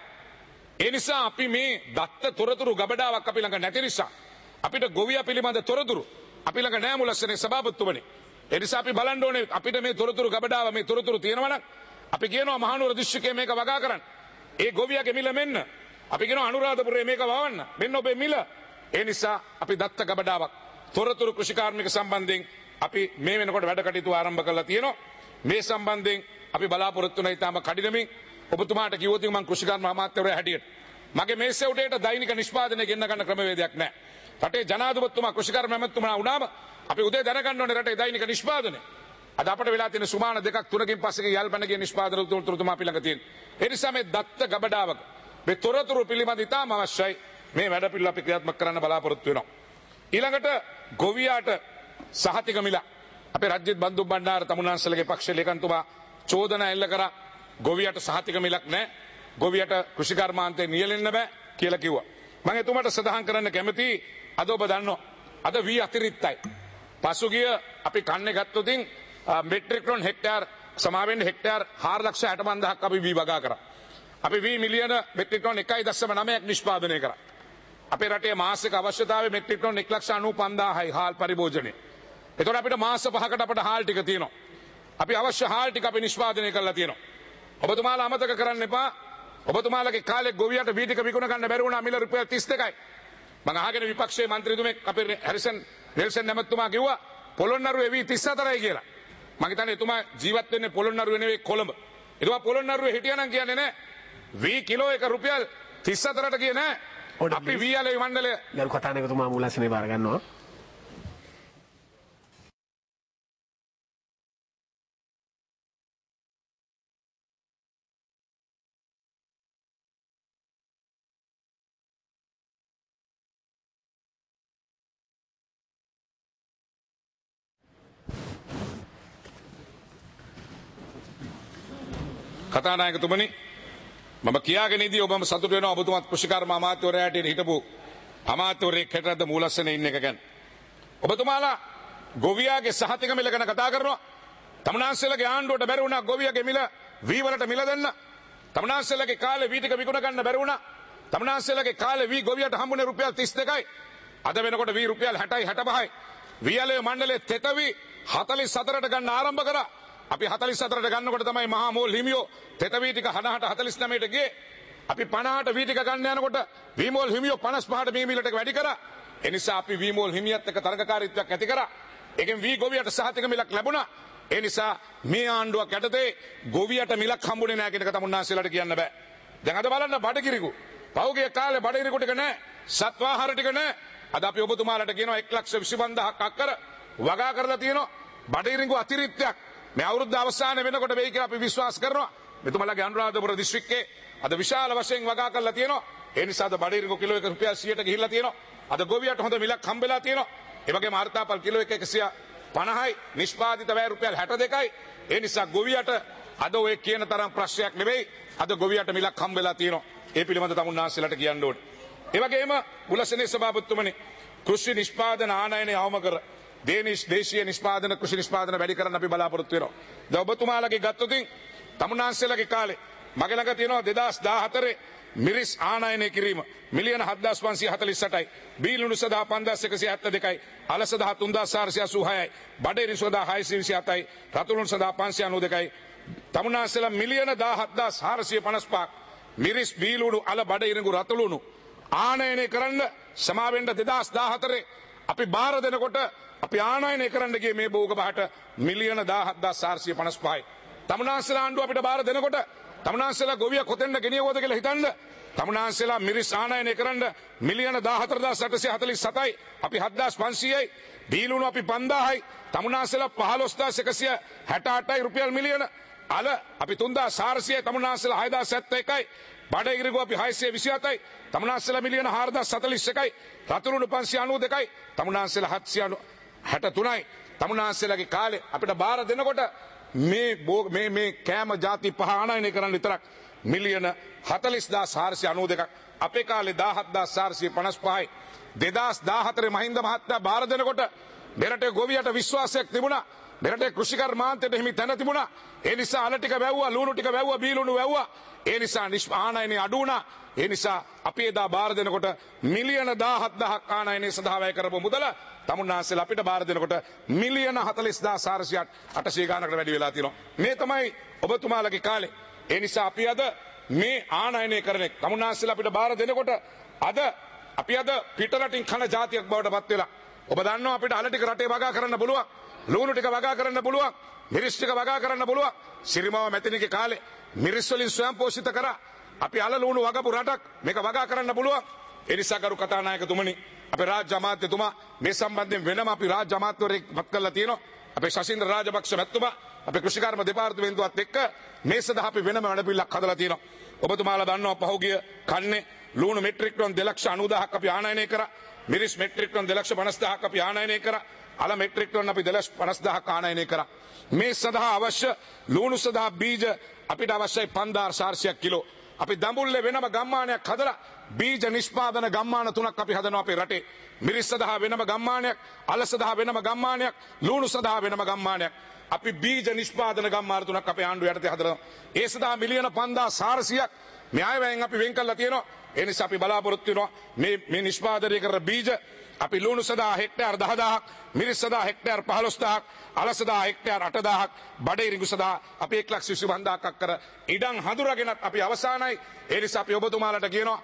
ඒ නිසා අපි මේ දත්ත තොරතුරු ගබඩාවක් අපි ළඟ නැති නිසා අපිට ගොවියා පිළිබඳ තොරතුරු අපි ළඟ නෑ මුලසනේ සභාපතිතුමනි. ඒ නිසා අපි බලන්න ඕනේ අපිට මේ තොරතුරු ගබඩාව මේ තොරතුරු තියෙනවා නම් අපි කියනවා මහනුවර දිස්ත්‍රික්කයේ මේක වගා කරන්න. ඒ ගොවියාගේ මිල මෙන්න. අපි කියනවා අනුරාධපුරයේ මේක වවන්න. මෙන්න ඔබේ මිල. ඒ නිසා අපි දත්ත ගබඩාවක් තොරතුරු කෘෂිකාර්මික සම්බන්ධයෙන් අපි මේ වෙනකොට වැඩ කටයුතු ආරම්භ කරලා තියෙනවා. මේ සම්බන්ධයෙන් අපි බලාපොරොත්තු වෙන ඊටම කඩිනමින් ඔබතුමාට කිව්වොත් මම කෘෂිකර්ම අමාත්‍යවරයා හැටියට මගේ මේ සෙවුටේට දෛනික නිෂ්පාදනය ගෙන්න ගන්න ක්‍රමවේදයක් නැහැ. රටේ ජනාධිපතිතුමා කෘෂිකර්ම ඇමතුමා වුණාම අපි උදේ දැනගන්න ඕනේ රටේ දෛනික නිෂ්පාදනය. අද අපිට වෙලා තියෙන සුමාන දෙකක් තුනකින් පස්සේ යල්පනගේ නිෂ්පාදන තොරතුරු අපි ළඟ තියෙන. ඒ නිසා මේ දත්ත ගබඩාවක මේ තොරතුරු පිළිබඳ ඉතාම අවශ්‍යයි. මේ වැඩ පිළිවෙල අපි ක්‍රියාත්මක කරන්න බලාපොරොත්තු වෙනවා. ඊළඟට ගොවියාට සහතික මිල අපේ රජ්‍යත් බන්දු බණ්ඩාර තමුන්නාන්සලගේ පක්ෂ ලේකම්තුමා චෝදනා එල්ල කරා ගොවියට සහතික මිලක් නැහැ. ගොවියට කෘෂිකර්මාන්තේ නියැලෙන්න බෑ කියලා කිව්වා. මම එතුමාට සඳහන් කරන්න කැමතියි අද ඔබ දන්නවා අද වී අතිරික්තයි. පසුගිය අපි කන්නේ ගත්තොත් මෙට්‍රික් ටන් හෙක්ටයාර් සමාවෙන්න හෙක්ටයාර් 4,65,000ක් අපි වී වගා කරා. අපි වී මිලියන මෙට්‍රික් ටන් 1.9ක් නිෂ්පාදනය කරා. අපේ රටේ මාසික අවශ්‍යතාවය මෙට්‍රික් ටන් 1,95,000යි හාල් පරිභෝජනය. එතකොට අපිට මාස 5කට අපිට හාල් ටික තියෙනවා. අපි අවශ්‍ය හාල් ටික අපි නිෂ්පාදනය කරලා තියෙනවා. ඔබතුමාලා අමතක කරන්න එපා. ඔබතුමාලගේ කාලේ ගොවියට වී ටික විකුණ ගන්න බැරි වුණා මිල රුපියල් 32යි. මම අහගෙන විපක්ෂයේ മന്ത്രിතුමෙක් අපේ හැරිසන් නෙල්සන් නැමතුමා කිව්වා පොළොන්නරුවේ වී 34යි කියලා. මම හිතන්නේ එතුමා ජීවත් වෙන්නේ පොළොන්නරුවේ නෙවෙයි කොළඹ. එතුමා පොළොන්නරුවේ හිටියානම් කියන්නේ නැහැ. වී කිලෝ එක රුපියල් 34ට ගියේ නැහැ. අපි වී ආලේ මණ්ඩලය ගරු කතානායකතුමා මුලසනේ බාර ගන්නවා. කතානායකතුමනි මම කියාගෙන ඉදී ඔබම සතුට වෙනවා ඔබතුමාත් කෘෂිකර්ම අමාත්‍යවරයාට හිටපු අමාත්‍යවරයෙක් හැටියට මූලස්සනේ ඉන්න එක ගැන. ඔබතුමාලා ගොවියාගේ සහතික මිල ගැන කතා කරනවා. තමුන්නාන්සේලාගේ ආණ්ඩුවට බැරි වුණා ගොවියාගේ මිල වී වලට මිල දෙන්න. තමුන්නාන්සේලාගේ කාලේ වී ටික විකුණ ගන්න බැරි වුණා. තමුන්නාන්සේලාගේ කාලේ වී ගොවියට හම්බුනේ රුපියල් 32යි. අද වෙනකොට වී රුපියල් 60යි 65යි. වී ආලේ මණ්ඩලයේ තෙතවි 44ට ගන්න ආරම්භ කරා. අපි 44ට ගන්නකොට තමයි මහා මෝල් හිමියෝ තෙතවී ටික 60ට 49ට ගියේ. අපි 50ට වී ටික ගන්න යනකොට වී මෝල් හිමියෝ 55ට මේ මිලට වැඩි කරා. ඒ නිසා අපි වී මෝල් හිමියත් එක්ක තරඟකාරීත්වයක් ඇති කරා. ඒකෙන් වී ගොවියට සහතික මිලක් ලැබුණා. ඒ නිසා මේ ආණ්ඩුවක් යටතේ ගොවියට මිලක් හම්බුනේ නැහැ කියන එක තමුන්නාන්සේලාට කියන්න බෑ. දැන් අද බලන්න බඩගිරිකු. පහුගිය කාලේ බඩගිරිකු ටික නැහැ. සත්වාහාර ටික නැහැ. අද අපි ඔබතුමාලට කියනවා 1,25,000ක් අක්කර වගා කරලා තියෙනවා. බඩගිරිකු අතිරික්තයක් මේ අවුරුද්ද අවසානයේ වෙනකොට වෙයි කියලා අපි විශ්වාස කරනවා. මෙතුමාලගේ අනුරාධපුර දිස්ත්‍රික්කයේ අද විශාල වශයෙන් වගා කරලා තියෙනවා. ඒ නිසා අද බඩගිරිකු කිලෝ එක රුපියල් 100ට ගිහිල්ලා තියෙනවා. අද ගොවියට හොඳ මිලක් හම්බෙලා තියෙනවා. ඒ වගේම ආර්තාපල් කිලෝ එක 150යි නිෂ්පාදිත වැය රුපියල් 62යි. ඒ නිසා ගොවියට අද ඔය කියන තරම් ප්‍රශ්නයක් නෙවෙයි. අද ගොවියට මිලක් හම්බෙලා තියෙනවා. ඒ පිළිබඳ තමුන්නාන්සේලාට කියන්න ඕනේ. ඒ වගේම මුලසනේ සභාපතිතුමනි කෘෂි නිෂ්පාදන ආනයනය අවම කර දේශීය නිෂ්පාදන කෘෂි නිෂ්පාදන වැඩි කරන්න අපි බලාපොරොත්තු වෙනවා. දැන් ඔබතුමාලගේ ගත්තොත් තමුන්නාන්සේලාගේ කාලේ මගේ ළඟ තියෙනවා 2014 මිරිස් ආනයනය කිරීම මිලියන 7548යි. බීලුණු සදා 5172යි. අල සදා 3486යි. බඩේරි සදා 627යි. රතුළුණු සදා 592යි. තමුන්නාන්සේලා මිලියන 17455ක් මිරිස් බීලුණු අල බඩේරිඟු රතුළුණු ආනයනය කරන්න සමාවෙන්න 2014 අපි බාර දෙනකොට අපි ආනයනය කරන්න ගියේ මේ භෝග බහට මිලියන 17455යි. තමුන්නාන්සේලා ආණ්ඩුව අපිට බාර දෙනකොට තමුන්නාන්සේලා ගොවිය කොතෙන්ද ගෙනියවද කියලා හිතන්න තමුන්නාන්සේලා මිරිස් ආනයනය කරන්න මිලියන 14,847යි. අපි 7,500යි. බීලුණු අපි 5,000යි. තමුන්නාන්සේලා 15,168යි රුපියල් මිලියන. අල අපි 3,400යි. තමුන්නාන්සේලා 6,071යි. බඩගිරිගෝ අපි 627යි. තමුන්නාන්සේලා මිලියන 4,041යි. රතුරුණු 592යි. තමුන්නාන්සේලා 763යි. තමුන්නාන්සේලාගේ කාලේ අපිට බාර දෙනකොට මේ කෑම ಜಾති පහ ආනයනය කරන්න විතරක් මිලියන 40,492ක්. අපේ කාලේ 17,455යි. 2014 මහින්ද මහත්තයා බාර දෙනකොට මෙරටේ ගොවියට විශ්වාසයක් තිබුණා. මෙරටේ කෘෂිකර්මාන්තයට හිමි තැන තිබුණා. ඒ නිසා අල ටික වැව්වා, ලුණු ටික වැව්වා, බීලුණු වැව්වා. ඒ නිසා ආනයනය අඩු වුණා. ඒ නිසා අපි එදා බාර දෙනකොට මිලියන 17,000ක් ආනයනය සඳහා වැය කරපු මුදල තමුන්නාන්සේලා අපිට බාර දෙනකොට මිලියන 40,408 ගානකට වැඩි වෙලා තියෙනවා. මේ තමයි ඔබතුමාලගේ කාලේ. ඒ නිසා අපි අද මේ ආනයනය කරන්නේ තමුන්නාන්සේලා අපිට බාර දෙනකොට අපි අද පිටරටින් කන ජාතියක් බවට පත් වෙලා. ඔබ දන්නවා අපිට අල ටික රටේ වගා කරන්න පුළුවන්. ලුණු ටික වගා කරන්න පුළුවන්. මිරිස් ටික වගා කරන්න පුළුවන්. සිරිමාව මැතිණිගේ කාලේ මිරිස් වලින් ස්වයං පෝෂිත කරා. අපි අල ලුණු වගපු රටක් මේක වගා කරන්න පුළුවන්. ඒ නිසා ගරු කතානායකතුමනි, අපේ රාජ්‍ය අමාත්‍යතුමා මේ සම්බන්ධයෙන් වෙනම අපි රාජ්‍ය අමාත්‍යවරයෙක් පත් කරලා තියෙනවා. අපේ ශෂීන්ද්‍ර රාජපක්ෂ මැතිතුමා අපේ කෘෂිකර්ම දෙපාර්තමේන්තුවත් එක්ක මේ සඳහා අපි වෙනම වැඩපිළිවෙලක් හදලා තියෙනවා. ඔබතුමාලා දන්නවා පහුගිය කන්නේ ලුණු මෙට්‍රික් ටන් 2,90,000ක් අපි ආනයනය කරා. මිරිස් මෙට්‍රික් ටන් 2,50,000ක් අපි ආනයනය කරා. අල මෙට්‍රික් ටන් අපි 2,50,000ක් ආනයනය කරා. මේ සඳහා අවශ්‍ය ලුණු සඳහා බීජ අපිට අවශ්‍යයි 5,400ක් කිලෝ. අපි දඹුල්ලේ වෙනම ගම්මානයක් හදලා බීජ නිෂ්පාදන ගම්මාන 3ක් අපි හදනවා අපේ රටේ. මිරිස් සඳහා වෙනම ගම්මානයක්, අල සඳහා වෙනම ගම්මානයක්, ලුණු සඳහා වෙනම ගම්මානයක්. අපි බීජ නිෂ්පාදන ගම්මාන 3ක් අපේ ආණ්ඩුව යටතේ හදනවා. ඒ සඳහා මිලියන 5,400ක් මේ අයවැයෙන් අපි වෙන් කරලා තියෙනවා. ඒ නිසා අපි බලාපොරොත්තු වෙනවා මේ නිෂ්පාදනය කරන බීජ අපි ලුණු සඳහා හෙක්ටයාර් 10,000ක්, මිරිස් සඳහා හෙක්ටයාර් 15,000ක්, අල සඳහා හෙක්ටයාර් 8,000ක්, බඩේරිඟු සඳහා අපි 1,25,000ක් අක්කර ඉඩම් හඳුරගෙනත් අපි අවසానයි. ඒ නිසා අපි ඔබතුමාලට කියනවා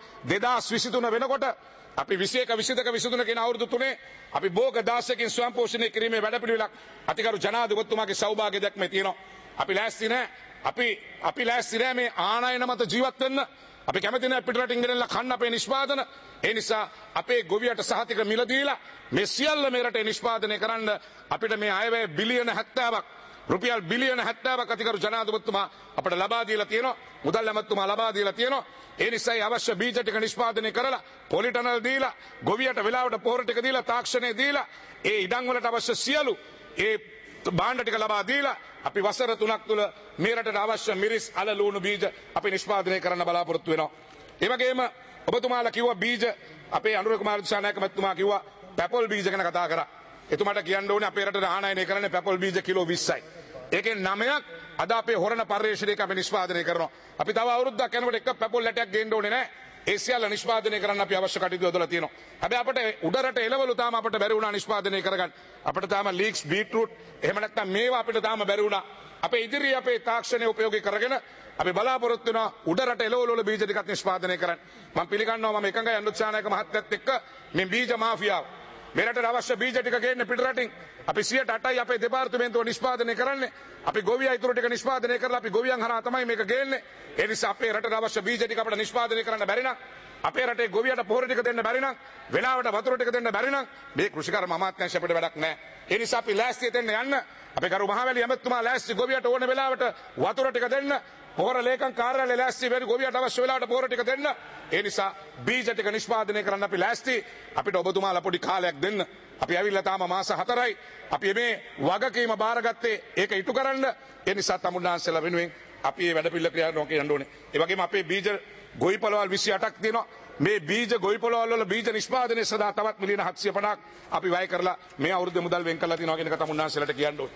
2023 වෙනකොට අපි 21 22 23 කියන අවුරුදු තුනේ අපි භෝග 16කින් ස්වයං පෝෂණය කිරීමේ වැඩපිළිවෙලක් අතිගරු ජනාධිපතිතුමාගේ සෞභාග්‍ය දැක්මේ තියෙනවා. අපි ලෑස්ති නැහැ. අපි ලෑස්ති නැහැ මේ ආනයන මත ජීවත් වෙන්න. අපි කැමති නැහැ පිටරටින් ගෙනල්ලා කන්න අපේ නිෂ්පාදන. ඒ නිසා අපේ ගොවියට සහතික මිල දීලා මේ සියල්ල මේ රටේ නිෂ්පාදනය කරන්න අපිට මේ අයවැය බිලියන 70ක් රුපියල් බිලියන 70ක් අතිගරු ජනාධිපතිතුමා අපිට ලබා දීලා තියෙනවා. මුදල් ඇමතුමා ලබා දීලා තියෙනවා. ඒ නිසායි අවශ්‍ය බීජ ටික නිෂ්පාදනය කරලා පොලිටනල් දීලා ගොවියට වෙලාවට පොහොර ටික දීලා තාක්ෂණය දීලා ඒ ඉඩම් වලට අවශ්‍ය සියලු ඒ භාණ්ඩ ටික ලබා දීලා අපි වසර 3ක් තුල මේ රටට අවශ්‍ය මිරිස් අල ලුණු බීජ අපි නිෂ්පාදනය කරන්න බලාපොරොත්තු වෙනවා. ඒ වගේම ඔබතුමාලා කිව්වා බීජ අපේ අනුර කුමාර දිසානායක මහත්මයා කිව්වා පැපොල් බීජ ගැන කතා කරා. එතුමාට කියන්න ඕනේ අපේ රටට ආනයනය කරන්නේ පැපොල් බීජ කිලෝ 20යි. ඒකෙන් 9ක් අද අපේ හොරණ පර්යේෂණයක අපි නිෂ්පාදනය කරනවා. අපි තව අවුරුද්දක් යනකොට එක පැපොල් ලැටයක් ගේන්න ඕනේ නැහැ. ඒ සියල්ල නිෂ්පාදනය කරන්න අපි අවශ්‍ය කටයුතු යොදලා තියෙනවා. හැබැයි අපිට උඩරට එළවලු තාම අපිට බැරි වුණා නිෂ්පාදනය කරගන්න. අපිට තාම ලීක්ස් බීට්රූට් එහෙම නැත්නම් මේවා අපිට තාම බැරි වුණා. අපේ ඉදිරියේ අපේ තාක්ෂණය උපයෝගී කරගෙන අපි බලාපොරොත්තු වෙනවා උඩරට එළවලු වල බීජ ටිකක් නිෂ්පාදනය කරන්න. මම පිළිගන්නවා මම එකඟයි අනුත්සාහනායක මහත්තයත් එක්ක මේ බීජ මාෆියාව මෙරටට අවශ්‍ය බීජ ටික ගේන්න පිටරටින් අපි 108යි අපේ දෙපාර්තමේන්තුව නිෂ්පාදනය කරන්නේ. අපි ගොවියා ඊටු ටික නිෂ්පාදනය කරලා අපි ගොවියන් හරහා තමයි මේක ගේන්නේ. ඒ නිසා අපේ රටට අවශ්‍ය බීජ ටික අපිට නිෂ්පාදනය කරන්න බැරි නම් අපේ රටේ ගොවියට පොහොර ටික දෙන්න බැරි නම් වෙලාවට වතුර ටික දෙන්න බැරි නම් මේ කෘෂිකර්ම අමාත්‍යාංශ අපිට වැඩක් නැහැ. ඒ නිසා අපි ලෑස්ති දෙන්න යන්න අපේ ගරු මහවැලි ඇමතුමා ලෑස්ති ගොවියට ඕන වෙලාවට වතුර ටික දෙන්න පොහොර ලේකම් කාර්යාලය ලෑස්ති වෙරි ගොවියට අවශ්‍ය වෙලාවට පොහොර ටික දෙන්න. ඒ නිසා බීජ ටික නිෂ්පාදනය කරන්න අපි ලෑස්ති. අපිට ඔබතුමාලා පොඩි කාලයක් දෙන්න. අපි ඇවිල්ලා තාම මාස 4යි. අපි මේ වගකීම බාරගත්තේ ඒක ඉටු කරන්න. ඒ නිසා තමුන්නාන්සලා වෙනුවෙන් අපි මේ වැඩපිළිවෙල ක්‍රියාත්මක කරන්න ඕනේ. ඒ වගේම අපේ බීජ ගොවිපළවල් 28ක් තියෙනවා. මේ බීජ ගොවිපළවල් වල බීජ නිෂ්පාදනය සඳහා තවත් මිලියන 750ක් අපි වැය කරලා මේ අවුරුද්දේ මුදල් වෙන් කරලා තියෙනවා කියන එක තමුන්නාන්සලට කියන්න ඕනේ.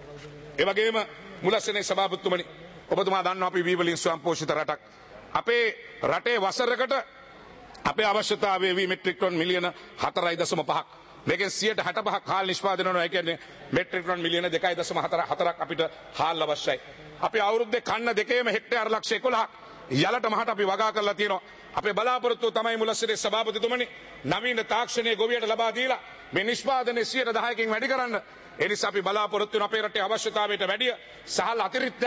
ඒ වගේම මුලස්සනේ සභාපතිතුමනි ඔබතුමා දන්නවා අපි වී වලින් ස්වයං පෝෂිත රටක්. අපේ රටේ වසරකට අපේ අවශ්‍යතාවය වී මෙට්‍රික් ටන් මිලියන 4.5ක්. මේකෙන් 65ක් හාල් නිෂ්පාදනය වෙනවා. ඒ කියන්නේ මෙට්‍රික් ටන් මිලියන 2.4ක් අපිට හාල් අවශ්‍යයි. අපි අවුරුද්දේ කන්න දෙකේම හෙක්ටයාර් ලක්ෂ 11ක් යලට මහට අපි වගා කරලා තියෙනවා. අපේ බලාපොරොත්තුව තමයි මුලස්සිරේ සභාපතිතුමනි නවීන තාක්ෂණයේ ගොවියට ලබා දීලා මේ නිෂ්පාදනයේ 10%කින් වැඩි කරන්න. ඒ නිසා අපි බලාපොරොත්තු වෙන අපේ රටේ අවශ්‍යතාවයට වැඩිය සහල් අතිරික්තයක්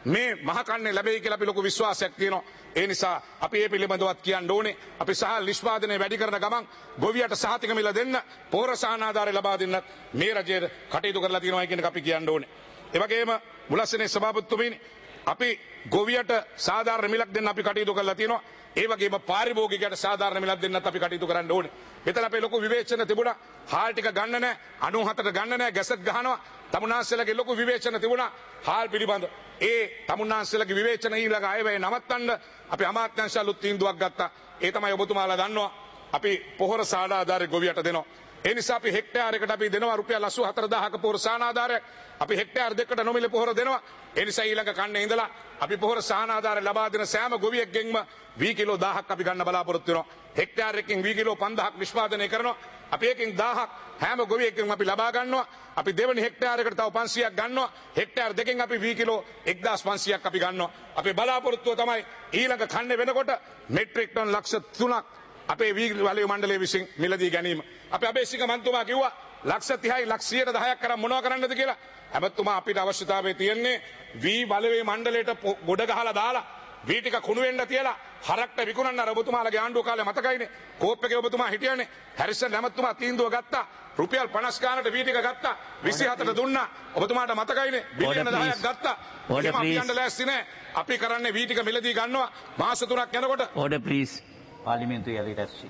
මේ මහකන්නේ ලැබෙයි කියලා අපි ලොකු විශ්වාසයක් තියෙනවා. ඒ නිසා අපි මේ පිළිබඳවත් කියන්න ඕනේ. අපි සහල් නිෂ්පාදනය වැඩි කරන ගමන් ගොවියට සහතික මිල දෙන්න, පොහොර සහනාධාරය ලබා දෙන්න මේ රජයේ කටයුතු කරලා තියෙනවා කියන එක අපි කියන්න ඕනේ. ඒ වගේම මුලස්සනේ සභාපතිතුමනි අපි ගොවියට සාධාරණ මිලක් දෙන්න අපි කටයුතු කරලා තියෙනවා. ඒ වගේම පාරිභෝගිකයට සාධාරණ මිලක් දෙන්නත් අපි කටයුතු කරන්න ඕනේ. මෙතන අපේ ලොකු විවේචන තිබුණා. හාල් ටික ගන්න නැහැ, 97ට ගන්න නැහැ, ගැසට් ගහනවා. තමුන්නාන්සේලාගේ ලොකු විවේචන තිබුණා හාල් පිළිබඳ. ඒ තමුන්නාන්සේලාගේ විවේචන ඊළඟ අයවැය නවත්තන්න අපි අමාත්‍යාංශවලුත් තීන්දුවක් ගත්තා. ඒ තමයි ඔබතුමාලා දන්නවා. අපි පොහොර සාඩාධාරය ගොවියට දෙනවා. ඒ නිසා අපි හෙක්ටයාරයකට අපි දෙනවා රුපියල් 84000ක පොහොර සානාධාරයක්. අපි හෙක්ටයාර දෙකකට නොමිලේ පොහොර දෙනවා. ඒ නිසා ඊළඟ කන්නේ ඉඳලා අපි පොහොර සානාධාරය ලබා දෙන සෑම ගොවියෙක්ගෙන්ම වී කිලෝ 1000ක් අපි ගන්න බලාපොරොත්තු වෙනවා. හෙක්ටයාරයකින් වී කිලෝ 5000ක් නිෂ්පාදනය කරනවා. අපි එකකින් 1000ක් හැම ගොවියෙක්ගෙන් අපි ලබා ගන්නවා. අපි දෙවෙනි හෙක්ටයාරයකට තව 500ක් ගන්නවා. හෙක්ටයාර දෙකෙන් අපි වී කිලෝ 1500ක් අපි ගන්නවා. අපේ බලාපොරොත්තුව තමයි ඊළඟ කන්නේ වෙනකොට මෙට්‍රික් ටන් ලක්ෂ 3ක් අපේ වී වලය මණ්ඩලය විසින් මිලදී ගැනීම. අපි අබේසිංහ මන්තුමා කිව්වා ලක්ෂ 30යි ලක්ෂ 10ක් කරන් මොනවා කරන්නද කියලා. හැමතුමා අපිට අවශ්‍යතාවය තියෙන්නේ වී බලවේ මණ්ඩලයට ගොඩ ගහලා දාලා වී ටික කුණු වෙන්න තියලා හරක්ට විකුණන්න අර ඔබතුමාලගේ ආණ්ඩුව කාලේ මතකයිනේ. කෝප් එකේ ඔබතුමා හිටියනේ. හැරිසන් හැමතුමා තීන්දුව ගත්තා. රුපියල් 50 ගානට වී ටික ගත්තා. 27ට දුන්නා. ඔබතුමාට මතකයිනේ. බිලියන 10ක් ගත්තා. එහෙම අපි යන්න ලෑස්ති නෑ. අපි කරන්නේ වී ටික මිලදී ගන්නවා. මාස 3ක් යනකොට. Order please. පාර්ලිමේන්තුවේ යලි රැස්වී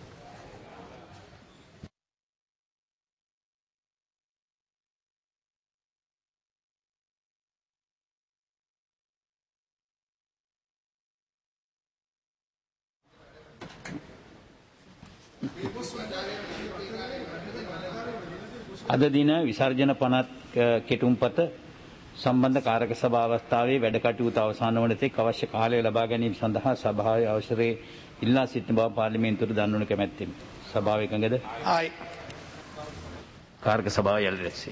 අද දින විසර්ජන පනත් කෙටුම්පත සම්බන්ධ කාරක සභා අවස්ථාවේ වැඩ කටයුතු අවසන් වන තෙක් අවශ්‍ය කාලය ලබා ගැනීම සඳහා සභාවේ අවසරේ ඉල්ලා සිටින බව පාර්ලිමේන්තුවට දන්වනු කැමැත්තෙමි. සභාව එකඟද? ආයි කාරක සභාව යලි රැස්වේ.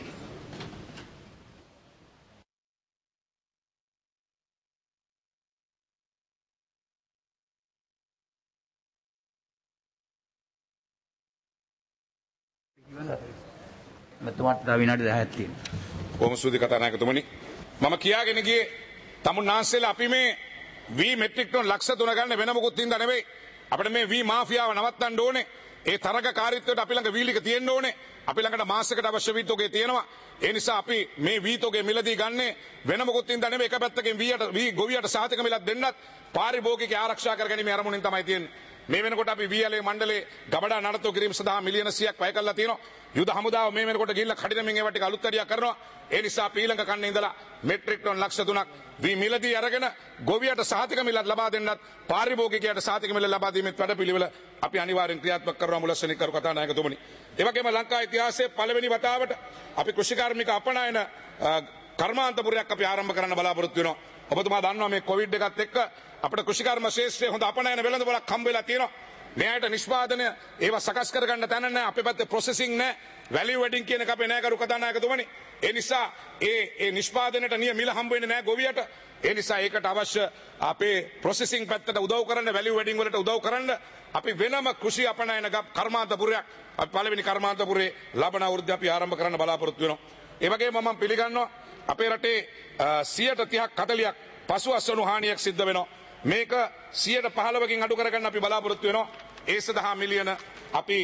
මෙතුමාට තව විනාඩි 10ක් තියෙනවා. කොහොම සුදි කතානායකතුමනි මම කියාගෙන ගියේ තමුන්නාන්සේලා අපි මේ වී මෙට්‍රික් ටන් ලක්ෂ 3 ගන්න වෙන මොකුත් හින්දා නෙවෙයි. අපිට මේ වී මාෆියාව නවත්තන්න ඕනේ. ඒ තරගකාරීත්වයට අපි ළඟ වී ලික තියෙන්න ඕනේ. අපි ළඟට මාසයකට අවශ්‍ය වී තොගේ තියෙනවා. ඒ නිසා අපි මේ වී තොගේ මිලදී ගන්නේ වෙන මොකුත් හින්දා නෙවෙයි. එක පැත්තකින් වී ගොවියට සහතික මිලක් දෙන්නත් පාරිභෝගික ආරක්ෂා කරගැනීමේ අරමුණින් තමයි තියෙන්නේ. මේ වෙනකොට අපි වීඇලේ මණ්ඩලේ ගබඩා නඩත්තු කිරීම සඳහා මිලියන 100ක් වැය කරලා තියෙනවා. යුද හමුදාව මේ වෙනකොට ගිහිල්ලා කඩිනමින් ඒවා ටික අලුත් වැඩියක් කරනවා. ඒ නිසා ඊළඟ කන්නේ ඉඳලා මෙට්‍රික් ටන් ලක්ෂ 3ක් වී මිලදී අරගෙන ගොවියට සහතික මිලක් ලබා දෙන්නත් පාරිභෝගිකයට සහතික මිල ලබා දීමේ වැඩපිළිවෙල අපි අනිවාර්යෙන් ක්‍රියාත්මක කරනවා මුලස්සනි කරු කතානායකතුමනි. ඒ වගේම ලංකා ඉතිහාසයේ පළවෙනි වතාවට අපි කෘෂිකාර්මික අපනයන කර්මාන්තපුරයක් අපි ආරම්භ කරන්න බලාපොරොත්තු වෙනවා. ඔබතුමා දන්නවා මේ කොවිඩ් එකත් එක්ක අපිට කෘෂිකර්ම ශාස්ත්‍රයේ හොඳ අපනයන වෙළඳපොළක් හම්බ වෙලා තියෙනවා. මෙයාට නිෂ්පාදනය ඒවා සකස් කරගන්න තැන නැහැ. අපේ පැත්තේ ප්‍රොසෙසිං නැහැ. වැලියු වැඩින් කියන එක අපේ නෑ කරු කතානායකතුමනි. ඒ නිසා ඒ නිෂ්පාදනයට නිය මිල හම්බ වෙන්නේ නැහැ ගොවියට. ඒ නිසා ඒකට අවශ්‍ය අපේ ප්‍රොසෙසිං පැත්තට උදව් කරන්න, වැලියු වැඩින් වලට උදව් කරන්න අපි වෙනම කෘෂි අපනයන කර්මාන්තපුරයක් අපි පළවෙනි කර්මාන්තපුරේ ලබන අවුරුද්ද අපි ආරම්භ කරන්න බලාපොරොත්තු වෙනවා. ඒ වගේම මම පිළිගන්නවා අපේ රටේ 30%ක් 40ක් පසු අස්වනු හානියක් සිද්ධ වෙනවා. මේක 15%කින් අඩු කරගන්න අපි බලාපොරොත්තු වෙනවා. ඒ සඳහා මිලියන අපි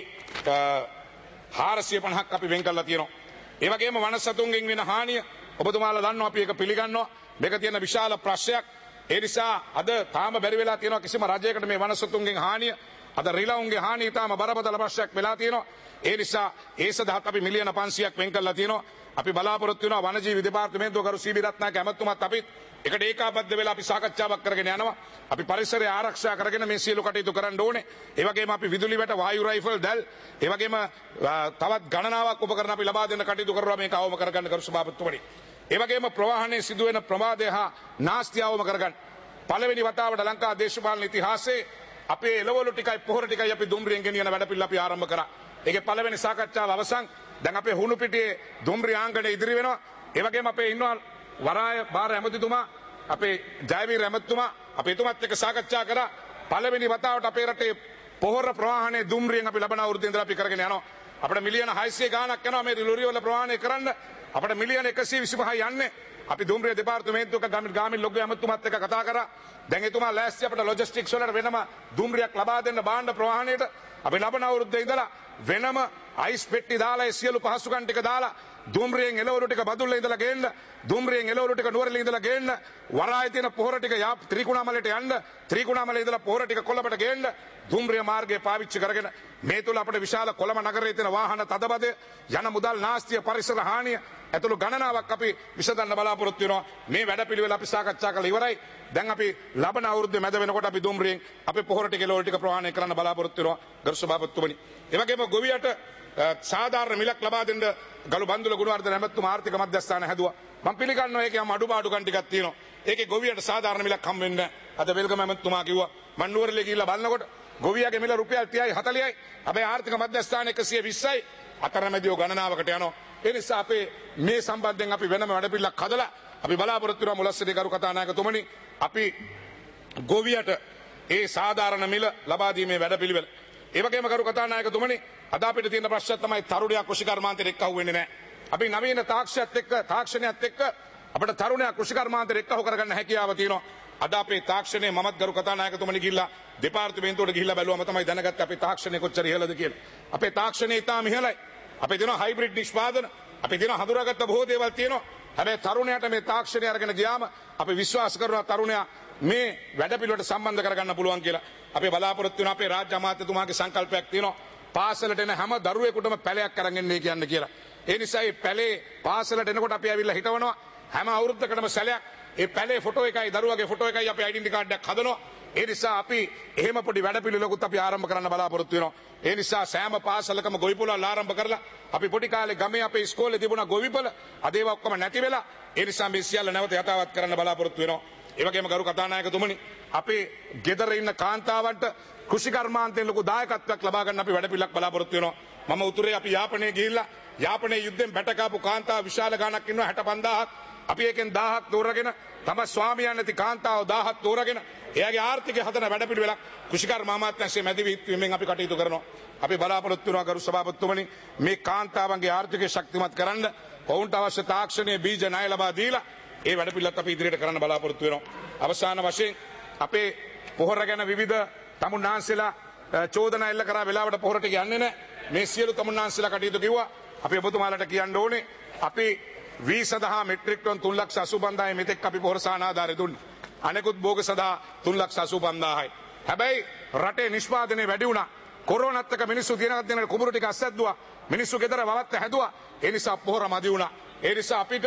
450ක් අපි වෙන් කරලා තියෙනවා. ඒ වගේම වනසතුන්ගෙන් වෙන හානිය ඔබතුමාලා දන්නවා අපි ඒක පිළිගන්නවා. මේක තියෙන විශාල ප්‍රශ්නයක්. ඒ නිසා අද තාම බැරි වෙලා තියෙනවා කිසිම රජයකට මේ වනසතුන්ගෙන් හානිය අද රිලවුන්ගේ හානිය තාම බරපතල ප්‍රශ්නයක් වෙලා තියෙනවා. ඒ නිසා ඒ සඳහා අපි මිලියන 500ක් වෙන් කරලා තියෙනවා. අපි බලාපොරොත්තු වෙනවා වනජීවි දෙපාර්තමේන්තුව කරු සීබි රත්නායක ඇමතුමත් අපිත් එකට ඒකාබද්ධ වෙලා අපි සාකච්ඡාවක් කරගෙන යනවා. අපි පරිසරය ආරක්ෂා කරගෙන මේ සියලු කටයුතු කරන්න ඕනේ. ඒ වගේම අපි විදුලි වැට වායු රයිෆල් දැල් ඒ වගේම තවත් ගණනාවක් උපකරණ අපි ලබා දෙන්න කටයුතු කරනවා මේක අවම කරගන්න කරු සභාපතිතුමනි. ඒ වගේම ප්‍රවාහනයේ සිදුවෙන ප්‍රමාදය හා නාස්තිය අවම කරගන්න. පළවෙනි වතාවට ලංකා දේශපාලන ඉතිහාසයේ අපේ එළවලු ටිකයි පොහොර ටිකයි අපි දුම්රියෙන් ගෙනියන වැඩපිළිවෙල අපි ආරම්භ කරා. ඒකේ පළවෙනි සාකච්ඡාව අවසන්. දැන් අපේ හුණු පිටියේ දුම්රිය ආංගණය ඉදිරි වෙනවා. ඒ වගේම අපේ ඉන්නවා වරාය බාර ඇමතිතුමා අපේ ජයවීර ඇමතිතුමා අපි එතුමත් එක්ක සාකච්ඡා කරා. පළවෙනි වතාවට අපේ රටේ පොහොර ප්‍රවාහනයේ දුම්රියෙන් අපි ලබන අවුරුද්දේ ඉඳලා අපි කරගෙන යනවා. අපිට මිලියන 600 ගාණක් යනවා මේ ලොරි වල ප්‍රවාහනය කරන්න. අපිට මිලියන 125 යන්නේ අපි දුම්රිය දෙපාර්තමේන්තුවක ගාමිණී ලොග්ගු ඇමතුමාත් එක්ක කතා කරා. දැන් එතුමා ලෑස්ති අපිට ලොජිස්ටික්ස් වලට වෙනම දුම්රියක් ලබා දෙන්න භාණ්ඩ ප්‍රවාහණයට. අපි ලබන අවුරුද්දේ ඉඳලා වෙනම අයිස් පෙට්ටි දාලා ඒ සියලු පහසුකම් ටික දාලා දුම්රියෙන් එළවලු ටික බදුල්ල ඉඳලා ගේන්න, දුම්රියෙන් එළවලු ටික නුවරඑළිය ඉඳලා ගේන්න, වරායේ තියෙන පොහොර ටික ත්‍රිකුණාමලයට යන්න, ත්‍රිකුණාමලයේ ඉඳලා පොහොර ටික කොළඹට ගේන්න දුම්රිය මාර්ගය පාවිච්චි කරගෙන මේ තුල අපිට විශාල කොළඹ නගරයේ තියෙන වාහන තදබද යන මුදල් නාස්තිය පරිසර හානිය ඇතුළු ගණනාවක් අපි විසඳන්න බලාපොරොත්තු වෙනවා. මේ වැඩපිළිවෙල අපි සාකච්ඡා කරලා ඉවරයි. දැන් අපි ලබන අවුරුද්දේ මැද වෙනකොට අපි දුම්රියෙන් අපි පොහොර ටික එළවලු ටික ප්‍රවාහණය කරන්න බලාපොරොත්තු වෙනවා. ගරු සභාපතිතුමනි, ඒ වගේම ගොවියට සාධාරණ මිලක් ලබා දෙන්න ගලු බන්දුල ගුණවර්ධන ඇමතුමා ආර්ථික මධ්‍යස්ථාන හැදුවා. මම පිළිගන්නවා ඒකේ අඩුපාඩුකම් ටිකක් තියෙනවා. ඒකේ ගොවියට සාධාරණ මිලක් හම් වෙන්නේ නැහැ. අද වෙල්ගම ඇමතුමා කිව්වා මන් නුවරඑළිය ගිහිල්ලා බලනකොට ගොවියාගේ මිල රුපියල් 30යි 40යි. හැබැයි ආර්ථික මධ්‍යස්ථාන 120යි. අතරමැදියෝ ගණනාවකට යනවා. ඒ නිසා අපේ මේ සම්බන්ධයෙන් අපි වෙනම වැඩපිළිවෙලක් හදලා අපි බලාපොරොත්තු වෙනවා මුලස්සිරි ගරු කතානායකතුමනි අපි ගොවියට ඒ සාධාරණ මිල ලබා දීමේ වැඩපිළිවෙල. ඒ වගේම කරු කතානායකතුමනි අද අපිට තියෙන ප්‍රශ්නය තමයි තරුණයා කෘෂිකර්මාන්තයට එක්කහුව වෙන්නේ නැහැ. අපි නවීන තාක්ෂණයත් එක්ක අපිට තරුණයා කෘෂිකර්මාන්තයට එක්කහුව කරගන්න හැකියාව තියෙනවා. අද අපේ තාක්ෂණය මමත් කරු කතානායකතුමනි ගිහිල්ලා දෙපාර්තමේන්තුවට ගිහිල්ලා බැලුවම තමයි දැනගත්තේ අපේ තාක්ෂණය කොච්චර ඉහළද කියලා. අපේ තාක්ෂණය ඉතාම ඉහළයි. අපි දෙනවා හයිබ්‍රිඩ් නිෂ්පාදන, අපි දෙනවා හඳුනාගත්ත බොහෝ දේවල් තියෙනවා. හැබැයි තරුණයාට මේ තාක්ෂණය අරගෙන ගියාම අපි විශ්වාස කරනවා තරුණයා මේ වැඩපිළිවෙලට සම්බන්ධ කරගන්න පුළුවන් කියලා. අපි බලාපොරොත්තු වෙනවා අපේ රාජ්‍ය අමාත්‍යතුමාගේ සංකල්පයක් තියෙනවා. පාසලට එන හැම දරුවෙකුටම පැලයක් අරන් එන්නේ කියන්න කියලා. ඒ නිසා මේ පැලේ පාසලට එනකොට අපි ඇවිල්ලා හිටවනවා. හැම අවුරුද්දකටම සැලයක්. ඒ පැලේ ෆොටෝ එකයි දරුවගේ ෆොටෝ එකයි අපි ඩෙන්ටි කාඩ් එකක් හදනවා. ඒ නිසා අපි එහෙම පොඩි වැඩපිළිවෙලකුත් අපි ආරම්භ කරන්න බලාපොරොත්තු වෙනවා. ඒ නිසා සෑම පාසලකම ගොවිපොළවල් ආරම්භ කරලා අපි පොඩි කාලේ ගමේ අපේ ඉස්කෝලේ තිබුණා ගොවිපොළ. අද ඒවා ඔක්කොම නැති වෙලා ඒ නිසා මේ සියල්ල නැවත යථාවත් කරන්න බලාපොරොත්තු වෙනවා. ඒ වගේම ගරු කතානායකතුමනි අපේ ගෙදර ඉන්න කාන්තාවන්ට කෘෂිකර්මාන්තයෙන් ලොකු දායකත්වයක් ලබා ගන්න අපි වැඩපිළිවෙලක් බලාපොරොත්තු වෙනවා. මම උතුරේ අපි යාපනයේ ගිහිල්ලා යාපනයේ යුද්ධෙන් බැටකාපු කාන්තාව විශාල ගණනක් ඉන්නවා 65000ක්. අපි එකෙන් 1000ක් තෝරගෙන තම ස්වාමියා නැති කාන්තාව 1000ක් තෝරගෙන එයාගේ ආර්ථිකය හදන වැඩපිළිවෙලක් කෘෂිකර්ම අමාත්‍යාංශයේ මැදිවිීමෙන් අපි කටයුතු කරනවා. අපි බලාපොරොත්තු වෙනවා ගරු සභාපතිතුමනි මේ කාන්තාවන්ගේ ආර්ථිකය ශක්තිමත් කරන්න ඔවුන්ට අවශ්‍ය තාක්ෂණීය බීජ ණය ලබා දීලා ඒ වැඩපිළිවෙලත් අපි ඉදිරියට කරන්න බලාපොරොත්තු වෙනවා. අවසාන වශයෙන් අපේ පොහොර ගැන විවිධ තමුන්නාන්සලා චෝදනා එල්ල කරා වෙලාවට පොහොර ටික යන්නේ නැහැ. මේ සියලු තමුන්නාන්සලා කටයුතු කිව්වා. අපි ඔබතුමාලට කියන්න ඕනේ අපි වී සඳහා මෙට්‍රික් ටන් 3,85,000 මෙතෙක් අපි පොහොර සාන ආධාරය දුන්නේ. අනෙකුත් භෝග සඳහා 3,85,000යි. හැබැයි රටේ නිෂ්පාදනය වැඩි වුණා. කොරෝනාත් එක්ක මිනිස්සු දිනකට කුඹුරු ටික අස්සද්දුවා. මිනිස්සු ගෙදර වවත්ත හැදුවා. ඒ නිසා පොහොර මදි වුණා. ඒ නිසා අපිට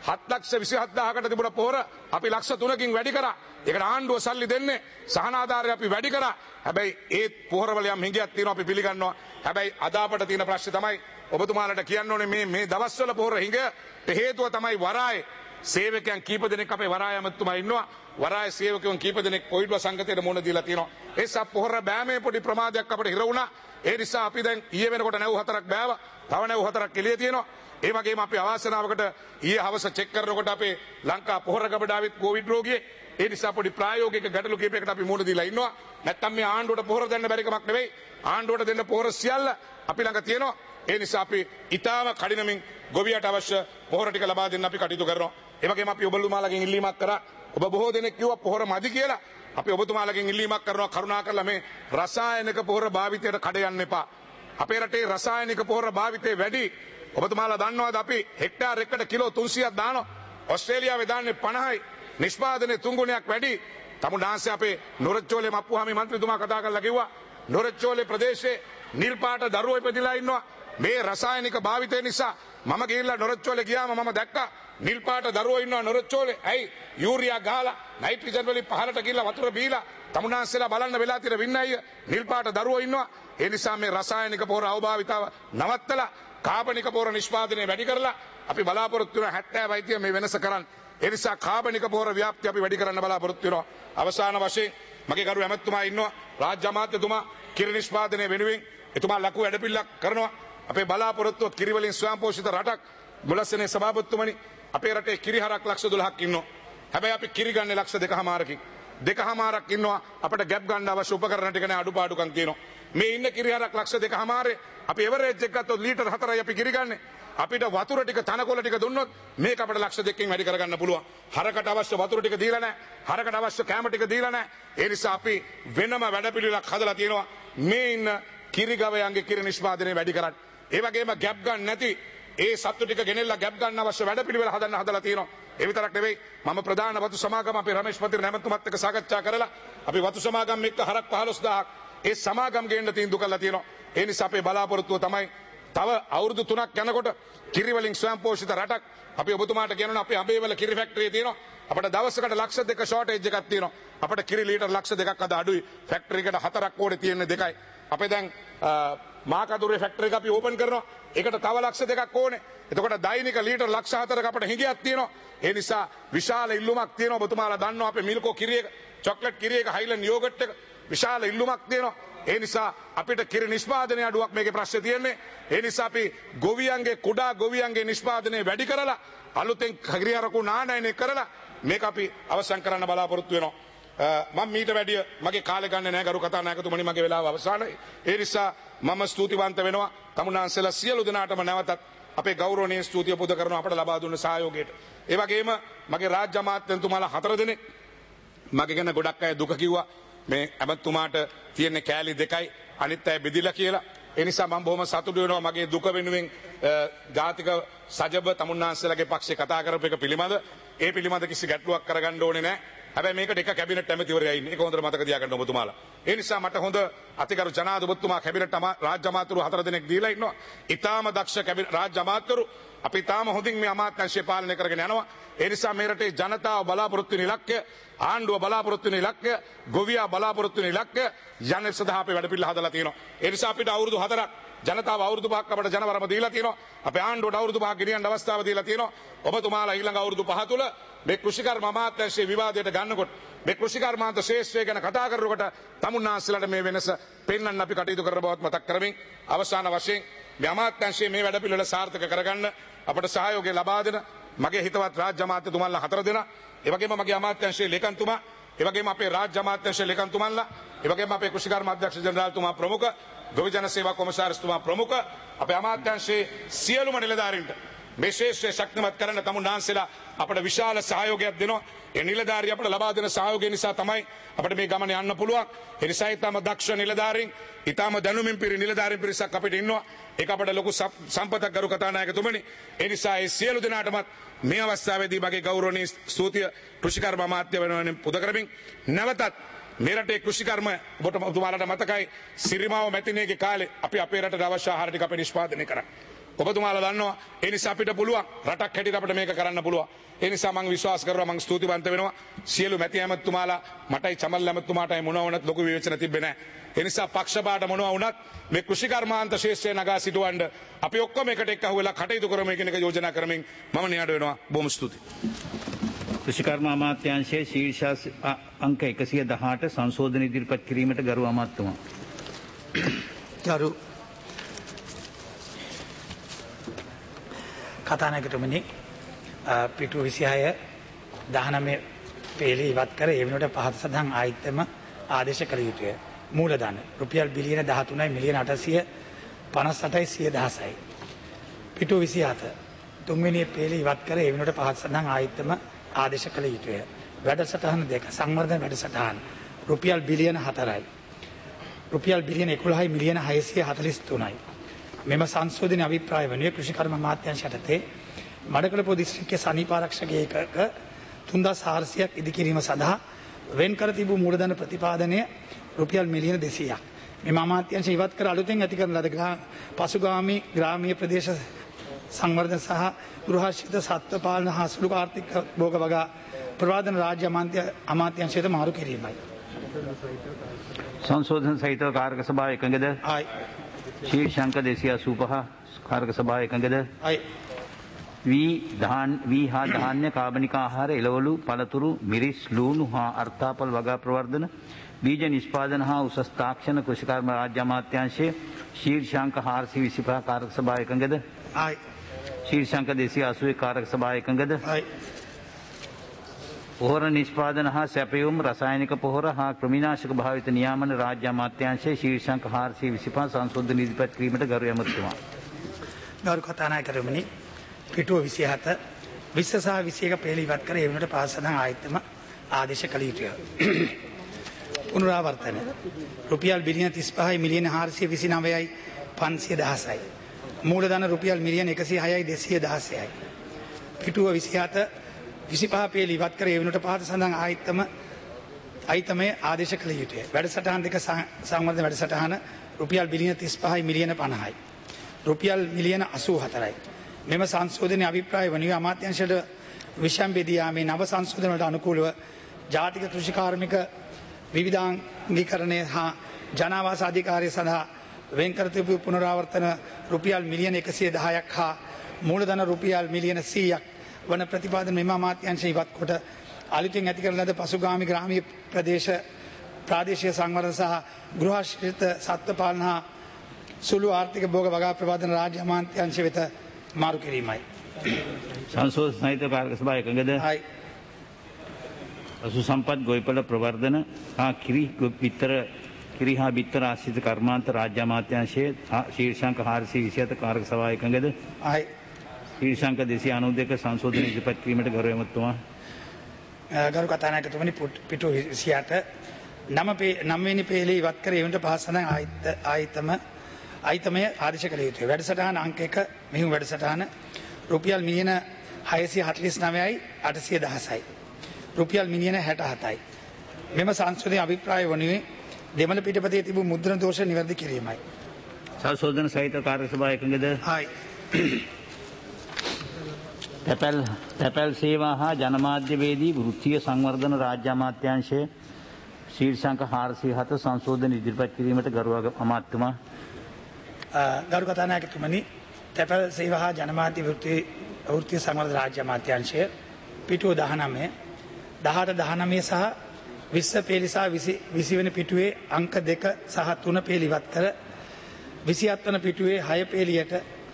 7,27,000කට තිබුණ පොහොර අපි ලක්ෂ 3කින් වැඩි කරා. ඒකට ආණ්ඩුව සල්ලි දෙන්නේ සහන ආධාරය අපි වැඩි කරා. හැබැයි ඒ පොහොරවල යම් හිඟයක් තියෙනවා අපි පිළිගන්නවා. හැබැයි අද අපට තියෙන ප්‍රශ්නේ තමයි ඔබතුමාලට කියන්න ඕනේ මේ දවස්වල පොහොර හිඟට හේතුව තමයි වරායේ සේවකයන් කීප දෙනෙක් අපේ වරාය ඇමතුමා ඉන්නවා. වරාය සේවකයන් කීප දෙනෙක් පොයිඩ්ව සංගතයට මුණ දීලා තියෙනවා. ඒ නිසා පොහොර බෑමේ පොඩි ප්‍රමාදයක් අපිට හිර වුණා. ඒ නිසා අපි දැන් ඊයේ වෙනකොට නැව් 4ක් බෑවා. තව නැව් 4ක් එළිය තියෙනවා. ඒ වගේම අපි අවාසනාවකට ඊයේ හවස චෙක් කරනකොට අපේ ලංකා පොහොර ගබඩාවෙත් කොවිඩ් රෝගියෙක්. ඒ නිසා පොඩි ප්‍රායෝගික ගැටලු කීපයකට අපි මුණ දීලා ඉන්නවා. නැත්තම් මේ ආණ්ඩුවට පොහොර දෙන්න බැරි කමක් නෙවෙයි. ආණ්ඩුවට දෙන්න පොහොර සියල්ල අපි ළඟ තියෙනවා. ඒ නිසා අපි ඊටාම කඩිනමින් ගොවියට අවශ්‍ය පොහොර ටික ලබා දෙන්න අපි කටයුතු කරනවා. ඒ වගේම අපි ඔබතුමාලගෙන් ඉල්ලීමක් කරා. ඔබ බොහෝ දෙනෙක් කිව්වා පොහොර මදි කියලා. අපි ඔබතුමාලගෙන් ඉල්ලීමක් කරනවා කරුණාකරලා මේ රසායනික පොහොර භාවිතයට කඩ යන්න එපා. අපේ රටේ රසායනික පොහොර භාවිතය වැඩි. ඔබතුමාලා දන්නවද අපි හෙක්ටාර් එකකට කිලෝ 300ක් දානවා. ඕස්ට්‍රේලියාවේ දාන්නේ 50යි. නිෂ්පාදනයේ 3 ගුණයක් වැඩි. තමුන්නාන්සේ අපේ නොරච්චෝලේ මප්පුහාමි මන්ත්‍රීතුමා කතා කරලා කිව්වා නොරච්චෝලේ ප්‍රදේශයේ නිල් පාට දරුවෝ ඉපදිලා ඉන්නවා. මේ රසායනික භාවිතය නිසා මම ගිහිල්ලා නොරච්චෝලේ ගියාම මම දැක්කා නිල් පාට දරුවෝ ඉන්නවා නොරච්චෝලේ. ඇයි යූරියා ගහලා නයිට්‍රජන් වලින් පහළට ගිහිල්ලා වතුර බීලා තමුන්නාන්සේලා බලන්න වෙලා තියෙන වින්නයි නිල් පාට දරුවෝ ඉන්නවා. ඒ නිසා මේ රසායනික පොහොර අවභාවිතාව නවත්තලා කාබනික පොහොර නිෂ්පාදනය වැඩි කරලා අපි බලාපොරොත්තු වෙන 70% මේ වෙනස කරන්න. ඒ නිසා කාබනික පොහොර ව්‍යාප්තිය අපි වැඩි කරන්න බලාපොරොත්තු වෙනවා. අවසාන වශයෙන් මගේ ගරු ඇමතුමා ඉන්නවා රාජ්‍ය අමාත්‍යතුමා කිරි නිෂ්පාදනය වෙනුවෙන් එතුමා ලකු වැඩපිළිවෙලක් කරනවා. අපේ බලාපොරොත්තුව කිරි වලින් ස්වයංපෝෂිත රටක්. මුලස්සනේ සභාපතිතුමනි අපේ රටේ කිරි හරක් ලක්ෂ 12ක් ඉන්නවා. හැබැයි අපි කිරි ගන්නේ ලක්ෂ 2.5කින්. 2.5ක් ඉන්නවා අපිට ගැප් ගන්න අවශ්‍ය උපකරණ ටික නෑ අඩුපාඩුකම් තියෙනවා. මේ ඉන්න කිරිහරක් ලක්ෂ 2.5 අපි එවරේජ් එක ගත්තොත් ලීටර් 4යි අපි කිරි ගන්නෙ. අපිට වතුර ටික තනකොළ ටික දුන්නොත් මේක අපිට ලක්ෂ 2කින් වැඩි කරගන්න පුළුවන්. හරකට අවශ්‍ය වතුර ටික දීලා නැහැ. හරකට අවශ්‍ය කැම ටික දීලා නැහැ. ඒ නිසා අපි වෙනම වැඩපිළිවෙලක් හදලා තියෙනවා මේ ඉන්න කිරි ගවයන්ගේ කිරි නිෂ්පාදනය වැඩි කරන්න. ඒ වගේම ගැප් ගන්න නැති ඒ සත්තු ටික ගෙනෙල්ලා ගැප් ගන්න අවශ්‍ය වැඩපිළිවෙල හදලා තියෙනවා. ඒ විතරක් නෙවෙයි මම ප්‍රධාන වතු සමාගම අපේ රමේෂ් පතිර නැමතුමත් එක්ක සාකච්ඡා කරලා අපි වතු සමාගම් එක්ක හරක් 15000ක් ඒ සමාගම් ගේන්න තීන්දුව කළා තියෙනවා. ඒ නිසා අපේ බලාපොරොත්තුව තමයි තව අවුරුදු 3ක් යනකොට කිරි වලින් ස්වයංපෝෂිත රටක් අපි ඔබතුමාට කියනවා අපේ අඹේවල කිරි ෆැක්ටරිය තියෙනවා. අපිට දවසකට ලක්ෂ 2 ෂෝටේජ් එකක් තියෙනවා. අපිට කිරි ලීටර් ලක්ෂ 2ක් අද අඩුයි. ෆැක්ටරි එකට 4ක් ඕනේ තියෙන්නේ 2යි. අපේ දැන් මාකදුරේ ෆැක්ටරි එක අපි ඕපන් කරනවා. ඒකට තව ලක්ෂ 2ක් ඕනේ. එතකොට දෛනික ලීටර් ලක්ෂ 4ක අපිට හිඟයක් තියෙනවා. ඒ නිසා විශාල ඉල්ලුමක් තියෙනවා. ඔබතුමාලා දන්නවා අපේ මිල්කෝ කිරි එක, චොක්ලට් කිරි එක, හයිලන්ඩ් යෝගට් එක විශාල ඉල්ලුමක් තියෙනවා. ඒ නිසා අපිට කිරි නිෂ්පාදනය අඩුවක් මේකේ ප්‍රශ්නේ තියෙන්නේ. ඒ නිසා අපි ගොවියන්ගේ කුඩා ගොවියන්ගේ නිෂ්පාදනය වැඩි කරලා අලුතෙන් කිරිහරකු නානයනය කරලා මේක අපි අවසන් කරන්න බලාපොරොත්තු වෙනවා. මම මීට වැඩිය මගේ කාලේ ගන්න නැහැ ගරු කතානායකතුමනි මගේ වෙලාව අවසానයි. ඒ නිසා මම ස්තුතිවන්ත වෙනවා තමුන්නාන්සලා සියලු දෙනාටම නැවතත් අපේ ගෞරවනීය ස්තුතිය පුද කරනවා අපට ලබා දුන්න සහයෝගයට. ඒ වගේම මගේ රාජ්‍ය අමාත්‍යතුමාලා 4 දෙනෙක් මගේ ගැන ගොඩක් අය දුක කිව්වා. මේ ඇමතුමාට තියෙන කෑලි 2යි අනිත් අය බෙදිලා කියලා. ඒ නිසා මම බොහොම සතුටු වෙනවා මගේ දුක වෙනුවෙන් ජාතික සජබ තමුන්නාන්සලාගේ පක්ෂේ කතා කරපු එක පිළිබඳ. ඒ පිළිබඳ කිසි ගැටලුවක් කරගන්න ඕනේ නැහැ. හැබැයි මේකට එක කැබිනට් ඇමතිවරයා ඉන්නේ. ඒක හොඳට මතක තියාගන්න ඔබතුමාලා. ඒ නිසා මට හොඳ අතිගරු ජනාධිපතිතුමා කැබිනට් රාජ්‍ය අමාත්‍යවරු 4 දෙනෙක් දීලා ඉන්නවා. ඊටාම දක්ෂ රාජ්‍ය අමාත්‍යවරු අපි තාම හොඳින් මේ අමාත්‍යාංශය පාලනය කරගෙන යනවා. ඒ නිසා මේ රටේ ජනතාව බලාපොරොත්තු වෙන ඉලක්කය, ආණ්ඩුව බලාපොරොත්තු වෙන ඉලක්කය, ගොවියා බලාපොරොත්තු වෙන ඉලක්කය යන සඳහා අපි වැඩපිළිවෙල හදලා තියෙනවා. ඒ නිසා අපිට අවුරුදු 4ක් ජනතාව අවුරුදු 5ක් අපට ජනවරම දීලා තියෙනවා. අපේ ආණ්ඩුවට අවුරුදු 5ක් ගෙනියන්න අවස්ථාව දීලා තියෙනවා. ඔබතුමාලා ඊළඟ අවුරුදු 5 තුල මේ කෘෂිකර්ම අමාත්‍යාංශයේ විවාදයට ගන්නකොට මේ කෘෂිකර්මාන්ත ශේෂ්ත්‍රය ගැන කතා කරනකොට තමුන්නාන්සලාට මේ වෙනස පෙන්වන්න අපි කටයුතු කරන බවත් මතක් කරමින් අවසාන වශයෙන් මේ අමාත්‍යාංශයේ මේ වැඩපිළිවෙල සාර්ථක කරගන්න අපට සහයෝගය ලබා දෙන මගේ හිතවත් රාජ්‍ය අමාත්‍යතුමාලා 4 දෙනා, ඒ වගේම මගේ අමාත්‍යාංශයේ ලේකම්තුමා, ඒ වගේම අපේ රාජ්‍ය අමාත්‍යාංශයේ ලේකම්තුමාලා, ඒ වගේම අපේ කෘෂිකර්ම අධ්‍යක්ෂ ජනරාල්තුමා ප්‍රමුඛ, ගොවි ජන සේවා කොමසාරිස්තුමා ප්‍රමුඛ, අපේ අමාත්‍යාංශයේ සියලුම නිලධාරීන්ට මේ ශේෂ්ත්‍රය ශක්තිමත් කරන්න තමුන්නාන්සලා අපට විශාල සහයෝගයක් දෙනවා. ඒ නිලධාරිය අපට ලබා දෙන සහයෝගය නිසා තමයි අපිට මේ ගමන යන්න පුළුවන්. ඒ නිසා ඊටම දක්ෂ නිලධාරීන්, ඊටම දැනුමින් පිරි නිලධාරීන් පිරිසක් අපිට ඉන්නවා. ඒක අපට ලොකු සම්පතක් ගරු කතානායකතුමනි. ඒ නිසා ඒ සියලු දෙනාටමත් මේ අවස්ථාවේදී මගේ ගෞරවනීය ස්තුතිය කෘෂිකර්ම අමාත්‍ය වෙනුවෙන් පුද කරමින් නැවතත් මේ රටේ කෘෂිකර්ම ඔබතුමාලට මතකයි සිරිමාව මැතිණියගේ කාලේ අපි අපේ රටට අවශ්‍ය ආහාර ටික අපි නිෂ්පාදනය කරා. ඔබතුමාලා දන්නවා ඒ නිසා අපිට පුළුවන් රටක් හැටියට අපිට මේක කරන්න පුළුවන්. ඒ නිසා මම විශ්වාස කරනවා මම ස්තුතිවන්ත වෙනවා සියලු මැති ඇමතුමාලා මටයි චමල් ඇමතුමාටයි මොනවා වුණත් ලොකු විවේචන තිබෙන්නේ නැහැ. ඒ නිසා පක්ෂපාත මොනවා වුණත් මේ කෘෂිකර්මාන්ත ශේෂ්ත්‍රය නගා සිටවන්න අපි ඔක්කොම එකට එක්කහුවෙලා කටයුතු කරමු කියන එක යෝජනා කරමින් මම නිහඬ වෙනවා. බොහොම ස්තුතියි. කෘෂිකර්ම අමාත්‍යාංශයේ ශීර්ෂ අංක 118 සංශෝධන ඉදිරිපත් කිරීමට ගරු අමාත්‍යතුමා. ගරු කතානායකතුමනි, පිටු 26 19 පෙළේ ඉවත් කර ඒ වෙනුවට පහත සඳහන් ආයතන ආදේශ කළ යුතුය. මූලධන රුපියල් බිලියන 13 මිලියන 858යි 10000යි. පිටු 27 තුන්වෙනි පෙළේ ඉවත් කර ඒ වෙනුවට පහත සඳහන් ආයතන ආදේශ කළ යුතුය. වැඩසටහන දෙක සංවර්ධන වැඩසටහන රුපියල් බිලියන 4යි. රුපියල් බිලියන 11යි මිලියන 643යි. මෙම සංශෝධන අභිප්‍රාය වනුයේ කෘෂිකර්ම අමාත්‍යාංශ යටතේ මඩකලපුව දිස්ත්‍රික්කයේ සනීප ආරක්ෂක ඒකක 3400ක් ඉදිකිරීම සඳහා වෙන් කර තිබූ මූලධන ප්‍රතිපාදනය රුපියල් මිලියන 200ක්. මෙම අමාත්‍යාංශ ඉවත් කර අලුතෙන් ඇති කරන ලද පසුගාමී ග්‍රාමීය ප්‍රදේශ සංවර්ධන සහ ගෘහාශ්‍රිත සත්ත්ව පාලන හා සුළු ආර්ථික භෝග වගා ප්‍රවාදන රාජ්‍ය අමාත්‍යාංශයට මාරු කිරීමයි. සංශෝධන සහිතව කාර්ක සභාව එකඟද? ආයි. ශීර්ෂාංක 285 කාර්ක සභාව එකඟද? ආයි. වී හා ධාන්‍ය කාබනික ආහාර එළවලු පළතුරු මිරිස් ලූණු හා අර්ථාපල් වගා ප්‍රවර්ධන බීජ නිෂ්පාදන හා උසස් තාක්ෂණ කෘෂිකර්ම රාජ්‍ය අමාත්‍යාංශයේ ශීර්ෂාංක 425 කාර්ක සභාව එකඟද? ආයි. ශීර්ෂාංක 281 කාර්ක සභාව එකඟද? ආයි. පොහොර නිෂ්පාදන හා සැපයුම් රසායනික පොහොර හා ක්‍රමිනාශක භාවිත නියාමන රාජ්‍ය අමාත්‍යාංශයේ ශීර්ෂාංක 425 සංශෝධන ඉදිරිපත් කිරීමට ගරු ඇමතුමා. ගරු කතානායකතුමනි, පිටුව 27 20 සහ 21 පෙළ ඉවත් කර ඒ වෙනුවට පහත සඳහන් ආයතන ආදේශ කළ යුතුය. පුනරාවර්තන රුපියල් බිලියන 35 මිලියන 429යි 516යි. මූලධන රුපියල් මිලියන 106යි 216යි. පිටුව 27 25 පෙළ ඉවත් කර ඒ වෙනුවට පහත සඳහන් ආයතමේ ආදේශ කළ යුතුය. වැඩසටහන් දෙක සංවර්ධන වැඩසටහන රුපියල් බිලියන 35යි මිලියන 50යි. රුපියල් මිලියන 84යි. මෙම සංශෝධනයේ අභිප්‍රාය වනුයේ අමාත්‍යාංශයට විෂම් බෙදී යාමේ නව සංශෝධන වලට අනුකූලව ජාතික කෘෂි කාර්මික විවිධාංගීකරණය හා ජනාවාස අධිකාරිය සඳහා වෙන් කර තිබූ පුනරාවර්තන රුපියල් මිලියන 110ක් හා මූලධන රුපියල් මිලියන 100ක් වන ප්‍රතිපාදන මෙම අමාත්‍යාංශය ඉවත් කොට අලුතින් ඇති කරන ලද පසුගාමි ග්‍රාමීය ප්‍රාදේශීය සංවර්ධන සහ ගෘහාශ්‍රිත සත්ත්ව පාලන හා සුළු ආර්ථික භෝග වගා ප්‍රතිපාදන රාජ්‍ය අමාත්‍යාංශ වෙත මාරු කිරීමයි. සංශෝධන සහිත කාර්ය සභාව එකඟද? පසු සම්පත් ගොවිපළ ප්‍රවර්ධන හා කිරි හා බිත්තර ආශ්‍රිත කර්මාන්ත රාජ්‍ය අමාත්‍යාංශයේ ශීර්ෂාංක 427 කාර්ය සභාව එකඟද? ශීර්ෂාංක 292 සංශෝධන ඉදිරිපත් කිරීමට ගරු ඇමතුමා. ගරු කතානායකතුමනි, පිටුව 28 9වෙනි පෙළේ ඉවත් කර ඒ වෙනුවට පහත සඳහන් ආයතමය ආදේශ කළ යුතුය. වැඩසටහන අංක 1 මෙහිම වැඩසටහන රුපියල් මිලියන 649යි 816යි. රුපියල් මිලියන 67යි. මෙම සංශෝධනයේ අභිප්‍රාය වනුයේ දෙමළ පිටපතේ තිබූ මුද්‍රණ දෝෂ නිවැරදි කිරීමයි. සංශෝධන සහිත කාර්ය සභාව එකඟද? තැපැල් සේවා හා ජනමාධ්‍යවේදී වෘත්තීය සංවර්ධන රාජ්‍ය අමාත්‍යාංශයේ ශීර්ෂාංක 407 සංශෝධන ඉදිරිපත් කිරීමට ගරු අමාත්‍යතුමා. ගරු කතානායකතුමනි, තැපැල් සේවා හා ජනමාධ්‍ය වෘත්තීය සංවර්ධන රාජ්‍ය අමාත්‍යාංශය පිටුව 19 18 19 සහ 20 පෙළ සහ 20 වෙනි පිටුවේ අංක 2 සහ 3 පෙළ ඉවත් කර 27 වන පිටුවේ 6 පෙළියට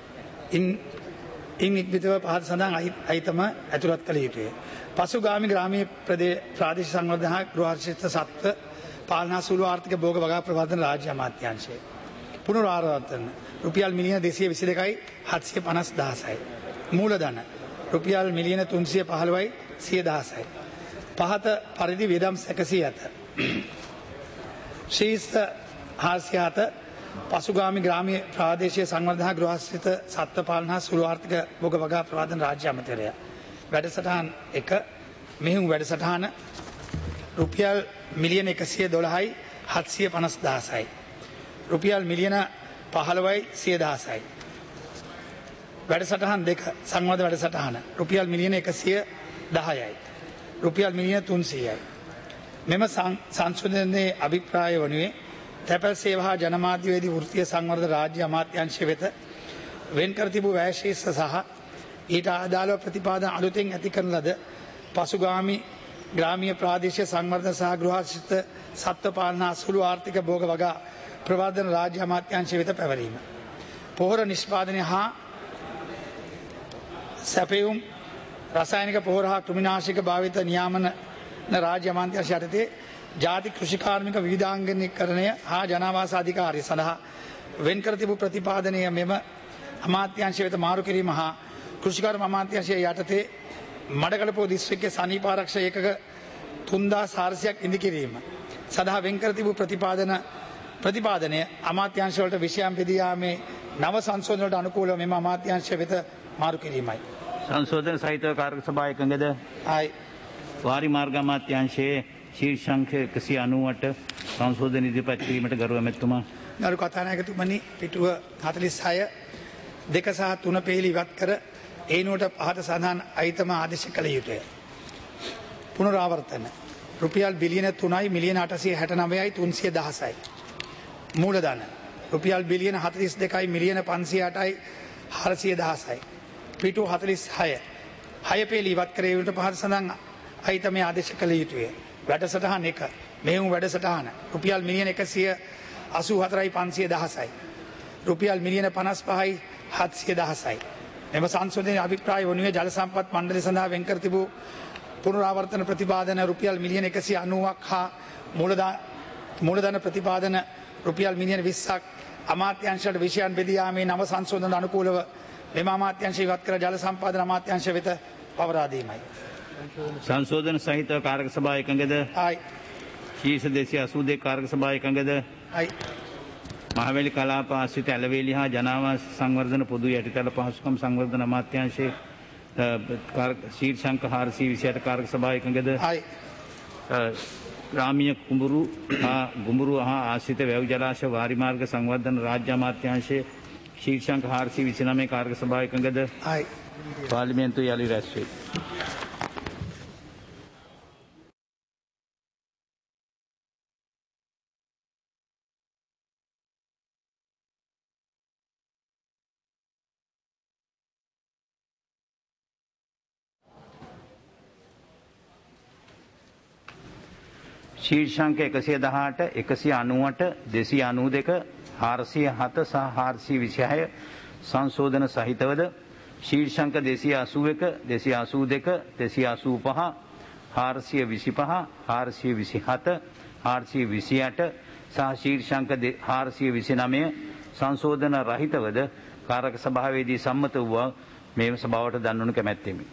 ඉන් ඉක්බිතව පහත සඳහන් අයිතම ඇතුළත් කළ යුතුය. පසුගාමි ග්‍රාමීය ප්‍රාදේශීය සංවර්ධන හා ගෘහාශ්‍රිත සත්ත්ව පාලන සුළු ආර්ථික භෝග වගා ප්‍රවර්ධන රාජ්‍ය අමාත්‍යාංශය. පුනරාවර්තන රුපියල් මිලියන 222යි 750,000යි. මූලධන රුපියල් මිලියන 315යි 100,000යි. පහත පරිදි වියදම් සැකසී ඇත. ශීර්ෂ 407 පසුගාමි ග්‍රාමීය ප්‍රාදේශීය සංවර්ධන හා ගෘහාශ්‍රිත සත්ත්ව පාලන හා සුළු ආර්ථික භෝග වගා ප්‍රවර්ධන රාජ්‍ය අමාත්‍යරය. වැඩසටහන් 1 මෙහිම වැඩසටහන රුපියල් මිලියන 112යි 750,000යි. රුපියල් මිලියන 15යි 100,000යි. වැඩසටහන් 2 සංවර්ධන වැඩසටහන රුපියල් මිලියන 110යි. රුපියල් මිලියන 300යි. මෙම සංශෝධනයේ අභිප්‍රාය වනුයේ තැපැල් සේවා හා ජනමාධ්‍යවේදී වෘත්තීය සංවර්ධන රාජ්‍ය අමාත්‍යාංශය වෙත වෙන් කර තිබූ වැය ශීර්ෂ සහ ඊට අදාළව ප්‍රතිපාදන අලුතෙන් ඇති කරන ලද පසුගාමි ග්‍රාමීය ප්‍රාදේශීය සංවර්ධන සහ ගෘහාශ්‍රිත සත්ත්ව පාලන හා සුළු ආර්ථික භෝග වගා ප්‍රවර්ධන රාජ්‍ය අමාත්‍යාංශය වෙත පැවරීම. පොහොර නිෂ්පාදනය හා සැපයුම් රසායනික පොහොර හා කෘමිනාශක භාවිත නියාමන රාජ්‍ය අමාත්‍යාංශය යටතේ ජාතික කෘෂිකාර්මික විවිධාංගීකරණය හා ජනාවාස අධිකාරිය සඳහා වෙන් කර තිබූ ප්‍රතිපාදනය මෙම අමාත්‍යාංශය වෙත මාරු කිරීම හා කෘෂිකාර්ම අමාත්‍යාංශය යටතේ මඩකලපුව දිස්ත්‍රික්කයේ සනීප ආරක්ෂක ඒකක 3400ක් ඉදි කිරීම සඳහා වෙන් කර තිබූ ප්‍රතිපාදනය අමාත්‍යාංශ වලට විෂයම් බෙදී යාමේ නව සංශෝධන වලට අනුකූලව මෙම අමාත්‍යාංශය වෙත මාරු කිරීමයි. සංශෝධන සහිත කාර්ය සභාව එකඟද? වාරි මාර්ග අමාත්‍යාංශයේ ශීර්ෂාංක 190ට සංශෝධන ඉදිරිපත් කිරීමට ගරු ඇමතුමා. ගරු කතානායකතුමනි, පිටුව 46 2 සහ 3 පෙළ ඉවත් කර ඒනුවට පහත සඳහන් අයිතම ආදේශ කළ යුතුය. පුනරාවර්තන රුපියල් බිලියන 3යි මිලියන 869යි 316යි. මූලධන රුපියල් බිලියන 42යි මිලියන 508යි 416යි. පිටුව 46 6 පෙළ ඉවත් කර ඒනුවට පහත සඳහන් අයිතම ආදේශ කළ යුතුය. වැඩසටහන 1 මෙහෙම වැඩසටහන රුපියල් මිලියන 184යි 510යි. රුපියල් මිලියන 55යි 710යි. මෙම සංශෝධනයේ අභිප්‍රාය වනුයේ ජල සම්පත් මණ්ඩලය සඳහා වෙන් කර තිබූ පුනරාවර්තන ප්‍රතිපාදන රුපියල් මිලියන 190ක් හා මූලධන ප්‍රතිපාදන රුපියල් මිලියන 20ක් අමාත්‍යංශයට විෂයන් බෙදී යාමේ නව සංශෝධන අනුකූලව මෙම අමාත්‍යංශ ඉවත් කර ජල සම්පාදන අමාත්‍යංශ වෙත පවරා දීමයි. සංශෝධන සහිතව කාරක සභාව එකඟද? ආයි. ශීර්ෂ 282 කාරක සභාව එකඟද? ආයි. මහවැලි කලාප ආශ්‍රිත ඇලවේලි හා ජනාවාස සංවර්ධන පොදු යටිතල පහසුකම් සංවර්ධන අමාත්‍යාංශයේ ශීර්ෂාංක 428 කාරක සභාව එකඟද? ආයි. ග්‍රාමීය ගුඹුරු හා ආශ්‍රිත වැව් ජලාශ වාරි මාර්ග සංවර්ධන රාජ්‍ය අමාත්‍යාංශයේ ශීර්ෂාංක 429 කාරක සභාව එකඟද? ආයි. පාර්ලිමේන්තුව යලි රැස් වේ. ශීර්ෂාංක 118 198 292 407 සහ 426 සංශෝධන සහිතවද ශීර්ෂාංක 281 282 285 425 427 428 සහ ශීර්ෂාංක 429 සංශෝධන රහිතවද කාරක සභාවේදී සම්මත වූ මේ සභාවට දන්වනු කැමැත්තෙමි.